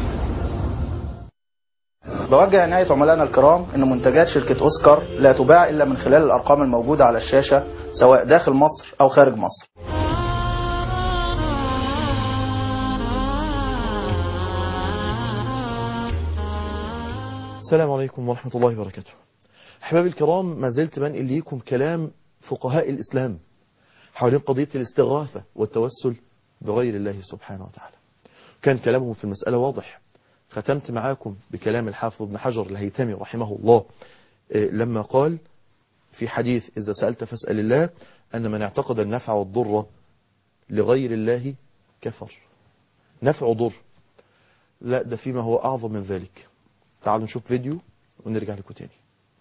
بوجه عناية عملائنا الكرام أن منتجات شركة أوسكار لا تباع إلا من خلال الأرقام الموجودة على الشاشة سواء داخل مصر أو خارج مصر. السلام عليكم ورحمة الله وبركاته. أحبابي الكرام، ما زلت بنقل ليكم كلام فقهاء الإسلام حوالين قضية الاستغاثة والتوسل بغير الله سبحانه وتعالى. كان كلامهم في المسألة واضح. ختمت معاكم بكلام الحافظ ابن حجر الهيثمي رحمه الله لما قال في حديث إذا سألت فاسأل الله أن من اعتقد النفع والضر لغير الله كفر. نفع وضر، لا ده فيما هو أعظم من ذلك. تعالوا نشوف فيديو ونرجع لكم تاني.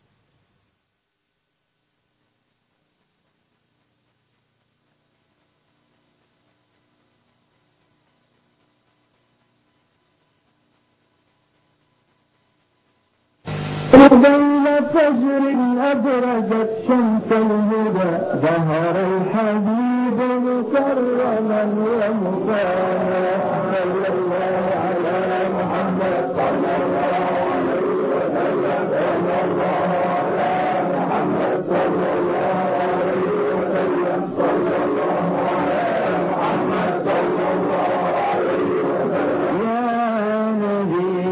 بين فجر أبرزت شمس الهدى ظهر الحبيب مكرما ومكانا صلى الله على محمد صلى الله عليه وسلم صلى الله على محمد صلى الله عليه وسلم صلى الله على محمد صلى الله عليه وسلم. يا نبي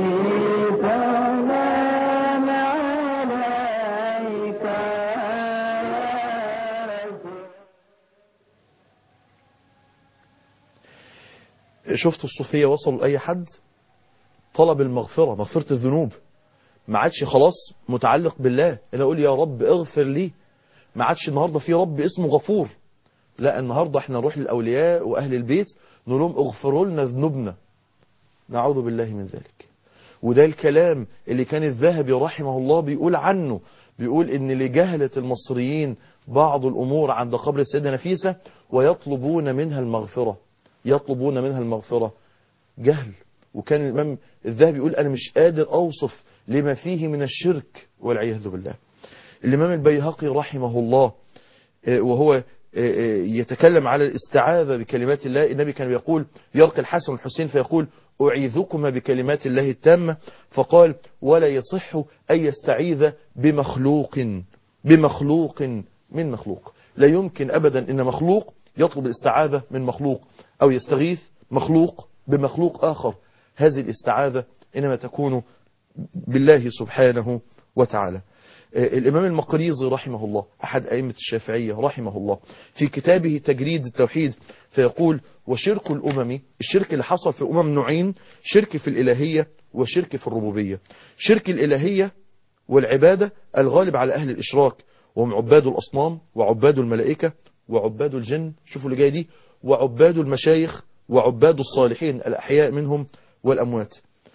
شفتوا الصوفية وصلوا لأي حد؟ طلب المغفرة، مغفرة الذنوب. ما عادش خلاص متعلق بالله انا اقول يا رب اغفر لي. ما عادش النهاردة في رب اسمه غفور. لا، النهاردة احنا نروح للأولياء وأهل البيت نقول لهم اغفروا لنا ذنوبنا. نعوذ بالله من ذلك. وده الكلام اللي كان الذهبي رحمه الله بيقول عنه بيقول إن لجهلة المصريين بعض الأمور عند قبر السيدة نفيسة ويطلبون منها المغفرة، يطلبون منها المغفرة. جهل. وكان الإمام الذهبي يقول أنا مش قادر أوصف لما فيه من الشرك والعياذ بالله. الإمام البيهقي رحمه الله وهو يتكلم على الاستعاذة بكلمات الله، النبي كان يقول يرقي الحسن والحسين فيقول أعيذكما بكلمات الله التامة، فقال ولا يصح أن يستعيذ بمخلوق بمخلوق من مخلوق. لا يمكن أبدا أن مخلوق يطلب الاستعاذة من مخلوق أو يستغيث مخلوق بمخلوق آخر. هذه الاستعاذة إنما تكون بالله سبحانه وتعالى. الإمام المقريزي رحمه الله أحد أئمة الشافعية رحمه الله في كتابه تجريد التوحيد فيقول وشرك الأمم، الشرك اللي حصل في أمم نوعين، شرك في الإلهية وشرك في الربوبية. شرك الإلهية والعبادة الغالب على أهل الإشراك، وهم عباد الأصنام وعباد الملائكة وعباد الجن، شوفوا اللي جاي دي، وعباد المشايخ وعباد الصالحين الأحياء منهم والأموات،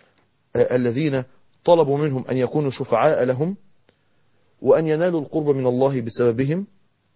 الذين طلبوا منهم أن يكونوا شفعاء لهم وأن ينالوا القرب من الله بسببهم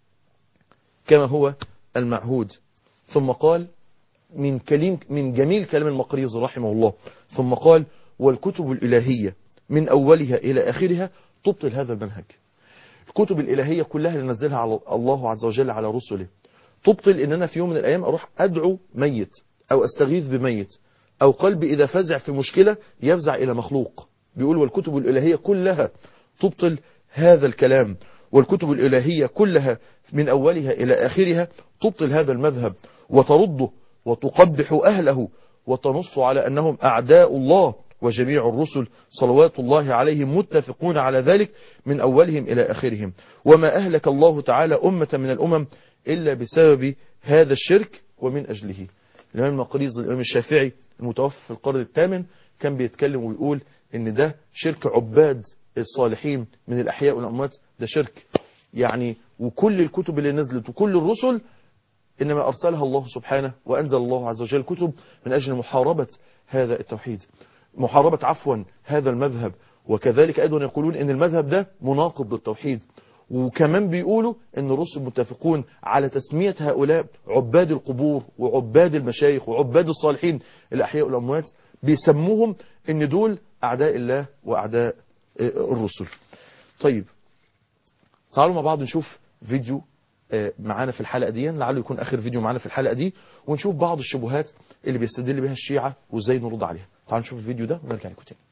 كما هو المعهود. ثم قال من كلام من جميل كلام المقريزي رحمه الله، ثم قال والكتب الإلهية من أولها إلى آخرها تبطل هذا المنهج. الكتب الإلهية كلها اللي نزلها على الله عز وجل على رسله تبطل إن أنا في يوم من الأيام أروح أدعو ميت أو أستغيث بميت، أو قلبي إذا فزع في مشكلة يفزع إلى مخلوق. بيقول والكتب الإلهية كلها تبطل هذا الكلام، والكتب الإلهية كلها من أولها إلى آخرها تبطل هذا المذهب وترده وتقبح أهله وتنص على أنهم أعداء الله، وجميع الرسل صلوات الله عليهم متفقون على ذلك من أولهم إلى آخرهم. وما أهلك الله تعالى أمة من الأمم إلا بسبب هذا الشرك ومن أجله. الإمام المقريزي الإمام الشافعي المتوفى في القرن الثامن كان بيتكلم ويقول إن ده شرك عباد الصالحين من الأحياء والأموات، ده شرك يعني. وكل الكتب اللي نزلت وكل الرسل إنما أرسلها الله سبحانه، وأنزل الله عز وجل كتب من أجل محاربة هذا التوحيد، محاربة عفوا هذا المذهب. وكذلك أيضا يقولون إن المذهب ده مناقض للتوحيد، وكمان بيقولوا إن الرسل متفقون على تسمية هؤلاء عباد القبور وعباد المشايخ وعباد الصالحين الأحياء والأموات، بيسموهم إن دول أعداء الله وأعداء الرسل. طيب تعالوا مع بعض نشوف فيديو معانا في الحلقة دي، لعله يكون آخر فيديو معانا في الحلقة دي، ونشوف بعض الشبهات اللي بيستدل بها الشيعة وازاي نرد عليها. تعالوا نشوف الفيديو ده ونرجع لكم تاني.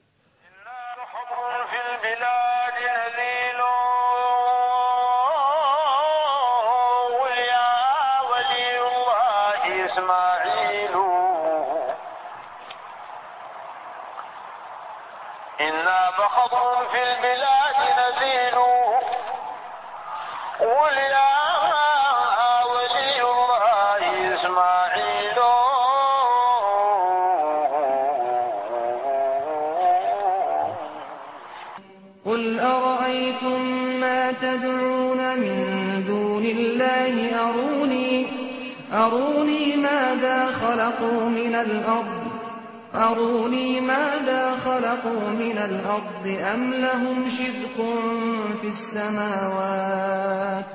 إنا بخضر في البلاد نزيل قل يا ولي الله إسماعيل قل أرأيتم ما تدعون من دون الله أروني أروني ماذا خلقوا من الأرض أروني ماذا خلقوا من الأرض أم لهم شرك في السماوات.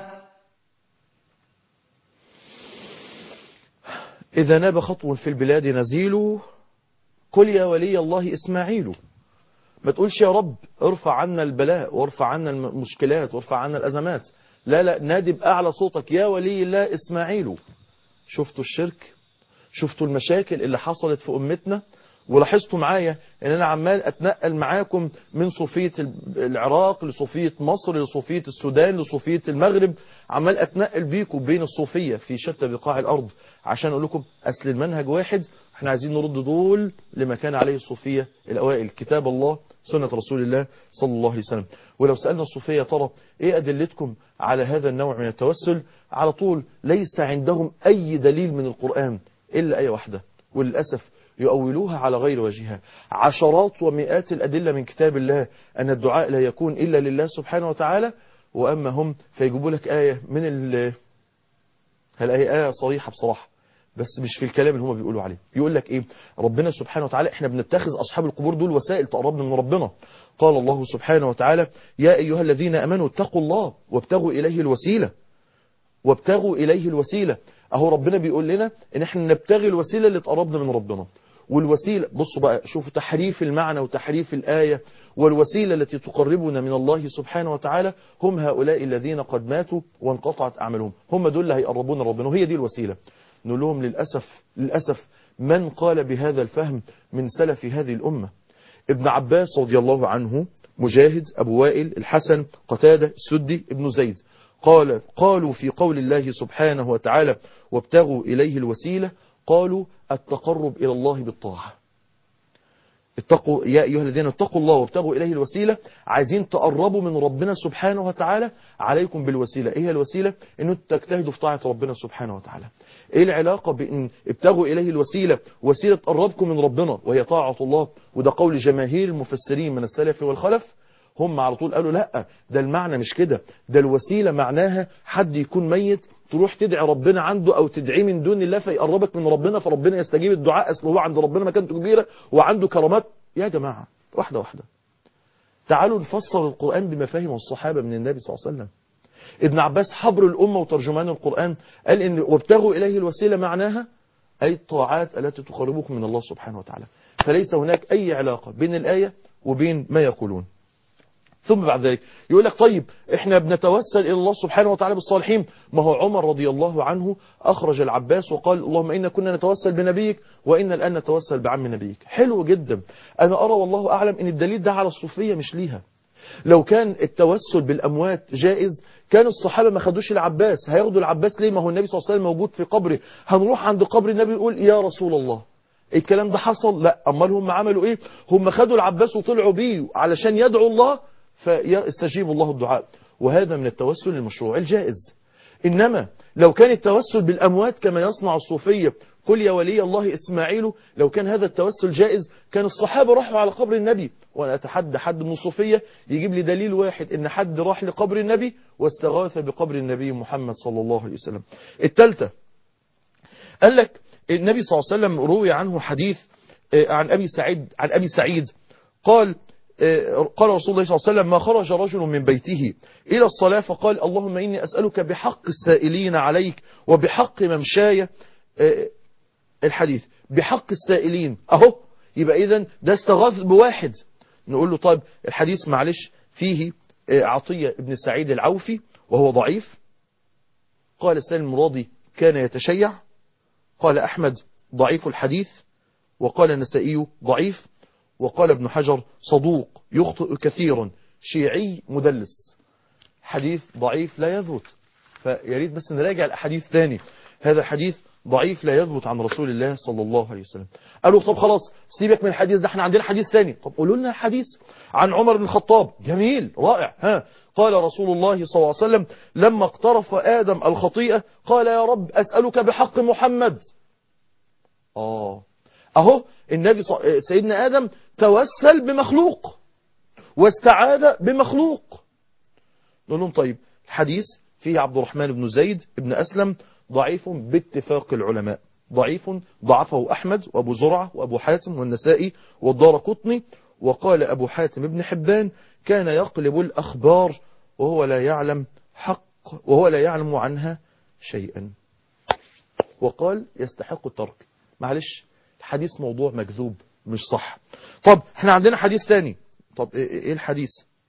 إذا ناب خطو في البلاد نزيل قل يا ولي الله إسماعيل. ما تقولش يا رب ارفع عنا البلاء وارفع عنا المشكلات وارفع عنا الأزمات، لا لا، نادي بأعلى صوتك يا ولي الله إسماعيل. شفتوا الشرك؟ شفتوا المشاكل اللي حصلت في أمتنا؟ ولاحظتوا معايا ان انا عمال اتنقل معاكم من صوفية العراق لصوفية مصر لصوفية السودان لصوفية المغرب، عمال اتنقل بيكم بين الصوفية في شتى بقاع الارض عشان اقول لكم اصل المنهج واحد، احنا عايزين نرد دول لما كان عليه الصوفية الاوائل، كتاب الله سنة رسول الله صلى الله عليه وسلم. ولو سألنا الصوفية ترى ايه ادلتكم على هذا النوع من التوسل، على طول ليس عندهم اي دليل من القرآن الا ايه واحدة، وللأسف يؤولوها على غير وجهها. عشرات ومئات الأدلة من كتاب الله أن الدعاء لا يكون إلا لله سبحانه وتعالى، وأما هم فيجيبوا لك آية من ال هالآية آية صريحة بصراحة بس مش في الكلام اللي هم بيقولوا عليه. يقول لك ايه؟ ربنا سبحانه وتعالى احنا بنتخذ اصحاب القبور دول وسائل تقربنا من ربنا. قال الله سبحانه وتعالى يا ايها الذين امنوا اتقوا الله وابتغوا اليه الوسيله وابتغوا اليه الوسيله. اهو ربنا بيقول لنا ان احنا نبتغي الوسيله اللي تقربنا من ربنا. والوسيله بصوا بقى، شوفوا تحريف المعنى وتحريف الايه. والوسيله التي تقربنا من الله سبحانه وتعالى هم هؤلاء الذين قد ماتوا وانقطعت اعمالهم، هم دول اللي هيقربونا ربنا، وهي دي الوسيله. نقول لهم للاسف للاسف من قال بهذا الفهم من سلف هذه الامه؟ ابن عباس رضي الله عنه، مجاهد، ابو وائل، الحسن، قتاده، السدي، ابن زيد، قال قالوا في قول الله سبحانه وتعالى وابتغوا إليه الوسيلة، قالوا التقرب إلى الله بالطاعة. اتقوا يا أيها الذين اتقوا الله وابتغوا إليه الوسيلة، عايزين تقربوا من ربنا سبحانه وتعالى، عليكم بالوسيلة. ايه هي الوسيلة؟ انه تجتهدوا في طاعة ربنا سبحانه وتعالى. ايه العلاقة بان ابتغوا إليه الوسيلة؟ وسيلة تقربكم من ربنا وهي طاعة الله، وده قول جماهير المفسرين من السلف والخلف. هم على طول قالوا لا، ده المعنى مش كده، ده الوسيلة معناها حد يكون ميت تروح تدعي ربنا عنده او تدعيه من دون الله فيقربك من ربنا، فربنا يستجيب الدعاء، اصل هو عند ربنا مكانته كبيرة وعنده كرامات. يا جماعة واحدة واحدة، تعالوا نفسر القرآن بمفاهيم الصحابة من النبي صلى الله عليه وسلم. ابن عباس حبر الأمة وترجمان القرآن قال ان وابتغوا إليه الوسيلة معناها أي الطاعات التي تقربكم من الله سبحانه وتعالى. فليس هناك أي علاقة بين الآية وبين ما يقولون. ثم بعد ذلك يقول لك طيب احنا بنتوسل الى الله سبحانه وتعالى بالصالحين. ما هو عمر رضي الله عنه اخرج العباس وقال اللهم انا كنا نتوسل بنبيك وان الان نتوسل بعم نبيك. حلو جدا. انا ارى والله اعلم ان الدليل ده على الصوفية مش ليها. لو كان التوسل بالاموات جائز كان الصحابة ما خدوش العباس. هياخدوا العباس ليه؟ ما هو النبي صلى الله عليه وسلم موجود في قبره، هنروح عند قبر النبي يقول يا رسول الله. الكلام ده حصل؟ لا. امال هم عملوا ايه؟ هم خدوا العباس وطلعوا بيه علشان يدعوا الله فيستجيب الله الدعاء، وهذا من التوسل المشروع الجائز. إنما لو كان التوسل بالأموات كما يصنع الصوفية، قل يا ولي الله إسماعيل، لو كان هذا التوسل جائز كان الصحابة راحوا على قبر النبي. وأنا أتحدى حد من الصوفية يجيب لي دليل واحد إن حد راح لقبر النبي واستغاث بقبر النبي محمد صلى الله عليه وسلم. الثالثة قال لك النبي صلى الله عليه وسلم روي عنه حديث عن أبي سعيد عن أبي سعيد قال قال رسول الله صلى الله عليه وسلم ما خرج رجل من بيته إلى الصلاة فقال اللهم إني أسألك بحق السائلين عليك وبحق ممشاي. الحديث بحق السائلين أهو، يبقى إذن ده استغاث بواحد. نقول له طيب الحديث معلش فيه عطية ابن سعيد العوفي وهو ضعيف. قال سالم المراضي كان يتشيع. قال أحمد ضعيف الحديث. وقال النسائي ضعيف. وقال ابن حجر صدوق يخطئ كثيرا شيعي مدلس. حديث ضعيف لا يثبت. فيريد بس نراجع الأحاديث ثاني. هذا حديث ضعيف لا يثبت عن رسول الله صلى الله عليه وسلم. قالوا طب خلاص سيبك من الحديث ده، احنا عندنا حديث ثاني. طب قولوا لنا حديث عن عمر بن الخطاب. جميل رائع. ها قال رسول الله صلى الله عليه وسلم لما اقترف آدم الخطيئة قال يا رب أسألك بحق محمد. آه أهو النبي سيدنا آدم توسل بمخلوق واستعاذ بمخلوق. نقول لهم طيب الحديث فيه عبد الرحمن بن زيد بن أسلم ضعيف باتفاق العلماء، ضعيف ضعفه أحمد وأبو زرعة وأبو حاتم والنسائي والدارقطني. وقال أبو حاتم ابن حبان كان يقلب الأخبار وهو لا يعلم حق وهو لا يعلم عنها شيئا. وقال يستحق الترك. معلش الحديث موضوع مكذوب مش صح. طب احنا عندنا حديث تاني. طب ايه الحديث؟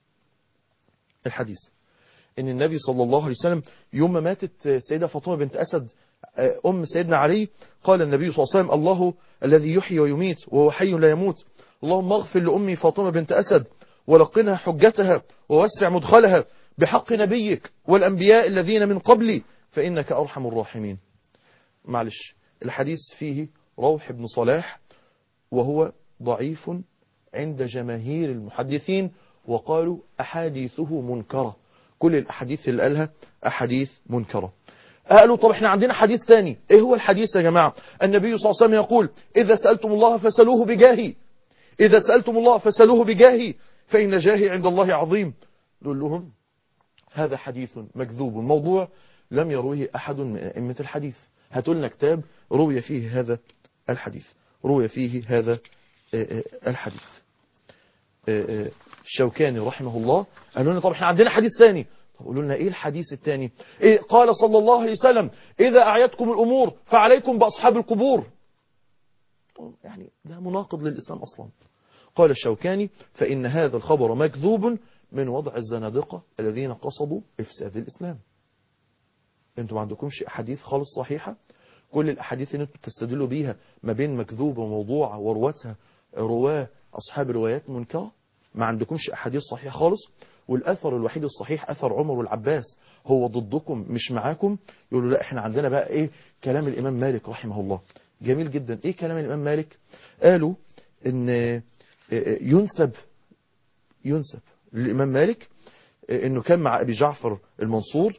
الحديث ان النبي صلى الله عليه وسلم يوم ما ماتت سيدة فاطمة بنت أسد أم سيدنا علي قال النبي صلى الله عليه وسلم الله الذي يحيي ويميت وهو حي لا يموت اللهم اغفر لأمي فاطمة بنت أسد ولقنها حجتها ووسع مدخلها بحق نبيك والأنبياء الذين من قبلي فإنك أرحم الراحمين. معلش الحديث فيه روح بن صلاح وهو ضعيف عند جماهير المحدثين وقالوا أحاديثه منكرة. كل الأحاديث اللي قالها أحاديث منكرة. قالوا طب احنا عندنا حديث تاني. ايه هو الحديث يا جماعة؟ النبي صلى الله عليه وسلم يقول إذا سألتم الله فسألوه بجاهي إذا سألتم الله فسألوه بجاهي فإن جاهي عند الله عظيم. نقول لهم هذا حديث مكذوب موضوع لم يرويه أحد من أئمة الحديث. هاتوا لنا كتاب روي فيه هذا الحديث، روي فيه هذا الحديث. الشوكاني رحمه الله قال لنا طب احنا عندنا حديث ثاني. طب قولوا لنا ايه الحديث الثاني؟ إيه؟ قال صلى الله عليه وسلم اذا اعيتكم الامور فعليكم باصحاب القبور. يعني ده مناقض للاسلام اصلا. قال الشوكاني فان هذا الخبر مكذوب من وضع الزنادقه الذين قصدوا افساد الاسلام. انتوا ما عندكمش احاديث خالص صحيحه، كل الاحاديث اللي انتوا بتستدلوا بيها ما بين مكذوبه وموضوعه ورواتها رواه اصحاب روايات منكره، ما عندكمش احاديث صحيحه خالص. والاثر الوحيد الصحيح اثر عمر والعباس هو ضدكم مش معاكم. يقولوا لا احنا عندنا بقى ايه كلام الامام مالك رحمه الله. جميل جدا. ايه كلام الامام مالك؟ قالوا ان ينسب ينسب للامام مالك انه كان مع ابي جعفر المنصور،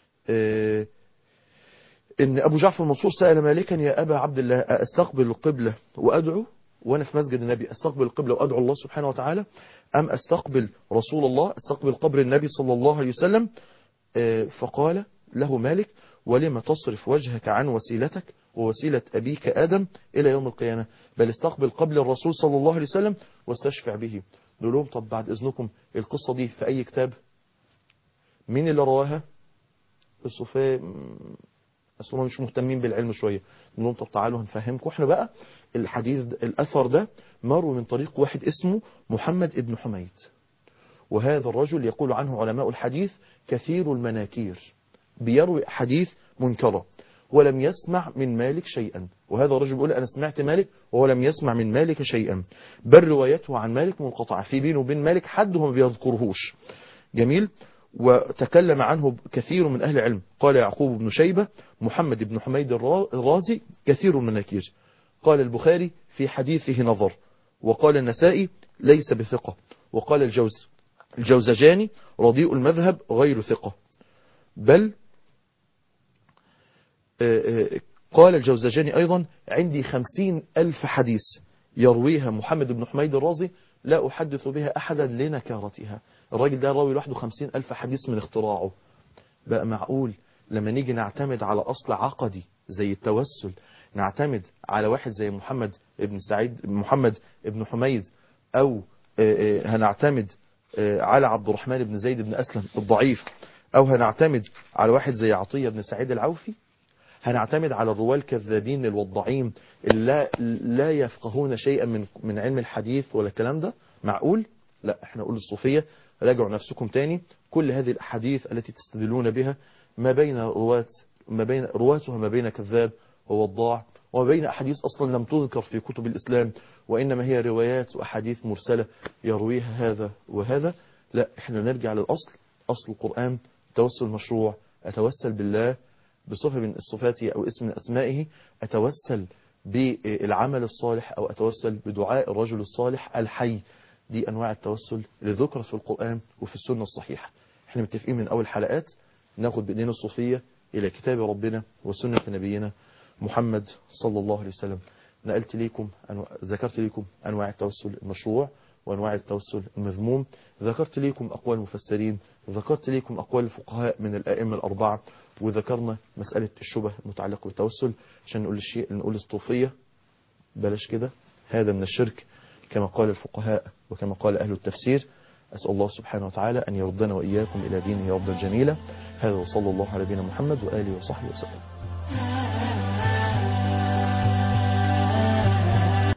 ان ابو جعفر المنصور سأل مالكا يا ابا عبد الله استقبل القبلة وادعو وانا في مسجد النبي، استقبل القبلة وادعو الله سبحانه وتعالى ام استقبل رسول الله، استقبل قبر النبي صلى الله عليه وسلم؟ فقال له مالك ولما تصرف وجهك عن وسيلتك ووسيلة ابيك ادم الى يوم القيامة، بل استقبل قبل الرسول صلى الله عليه وسلم واستشفع به. قالوا لهم طب بعد اذنكم القصة دي في اي كتاب؟ مين اللي رواها؟ الصوفيه اصلا مش مهتمين بالعلم شويه. نقول لهم طب تعالوا هنفهمكم احنا بقى الحديث الاثر ده مروي من طريق واحد اسمه محمد ابن حميد، وهذا الرجل يقول عنه علماء الحديث كثير المناكير، بيروي حديث منكره ولم يسمع من مالك شيئا. وهذا الرجل بيقول انا سمعت مالك وهو لم يسمع من مالك شيئا، بل روايته عن مالك منقطعه، في بينه وبين مالك حد هو ما بيذكرهوش. جميل. وتكلم عنه كثير من أهل العلم. قال يعقوب بن شيبة محمد بن حميد الرازي كثير المناكير. قال البخاري في حديثه نظر. وقال النسائي ليس بثقة. وقال الجوز الجوزجاني رديء المذهب غير ثقة. بل قال الجوزجاني أيضا عندي خمسين ألف حديث يرويها محمد بن حميد الرازي لا أحدث بها أحدا لنكارتها. الراجل ده راوي لوحده خمسين ألف حديث من اختراعه. بقى معقول لما نيجي نعتمد على أصل عقدي زي التوسل نعتمد على واحد زي محمد ابن سعيد محمد ابن حميد، أو هنعتمد على عبد الرحمن بن زيد بن أسلم الضعيف، أو هنعتمد على واحد زي عطية بن سعيد العوفي، هنعتمد على الرواة الكذابين الوضاعين اللي لا يفقهون شيئا من من علم الحديث ولا الكلام ده؟ معقول؟ لا، احنا نقول للصوفية راجعوا نفسكم تاني. كل هذه الأحاديث التي تستدلون بها ما بين رواة ما بين رواتها ما بين كذاب ووضاع، وما بين أحاديث أصلا لم تذكر في كتب الإسلام، وإنما هي روايات وأحاديث مرسلة يرويها هذا وهذا. لا، احنا نرجع للأصل، أصل القرآن. توسل مشروع، أتوسل بالله بصفة من صفاته أو اسم من أسمائه، أتوسل بالعمل الصالح، أو أتوسل بدعاء الرجل الصالح الحي. دي أنواع التوسل اللي ذكرت في القرآن وفي السنة الصحيحة. احنا متفقين من أول حلقات ناخد بإيدينا الصوفية إلى كتاب ربنا وسنة نبينا محمد صلى الله عليه وسلم. نقلت ليكم أنو... ذكرت ليكم أنواع التوسل المشروع وأنواع التوسل المذموم، ذكرت ليكم أقوال المفسرين، ذكرت ليكم أقوال الفقهاء من الأئمة الأربعة، وذكرنا مسألة الشبه المتعلقة بالتوسل عشان نقول الشيء نقول الصوفية بلاش كده، هذا من الشرك كما قال الفقهاء وكما قال أهل التفسير. أسأل الله سبحانه وتعالى أن يردنا وإياكم إلى دينه ردا جميلا. هذا وصلى الله على نبينا محمد وآله وصحبه وسلم.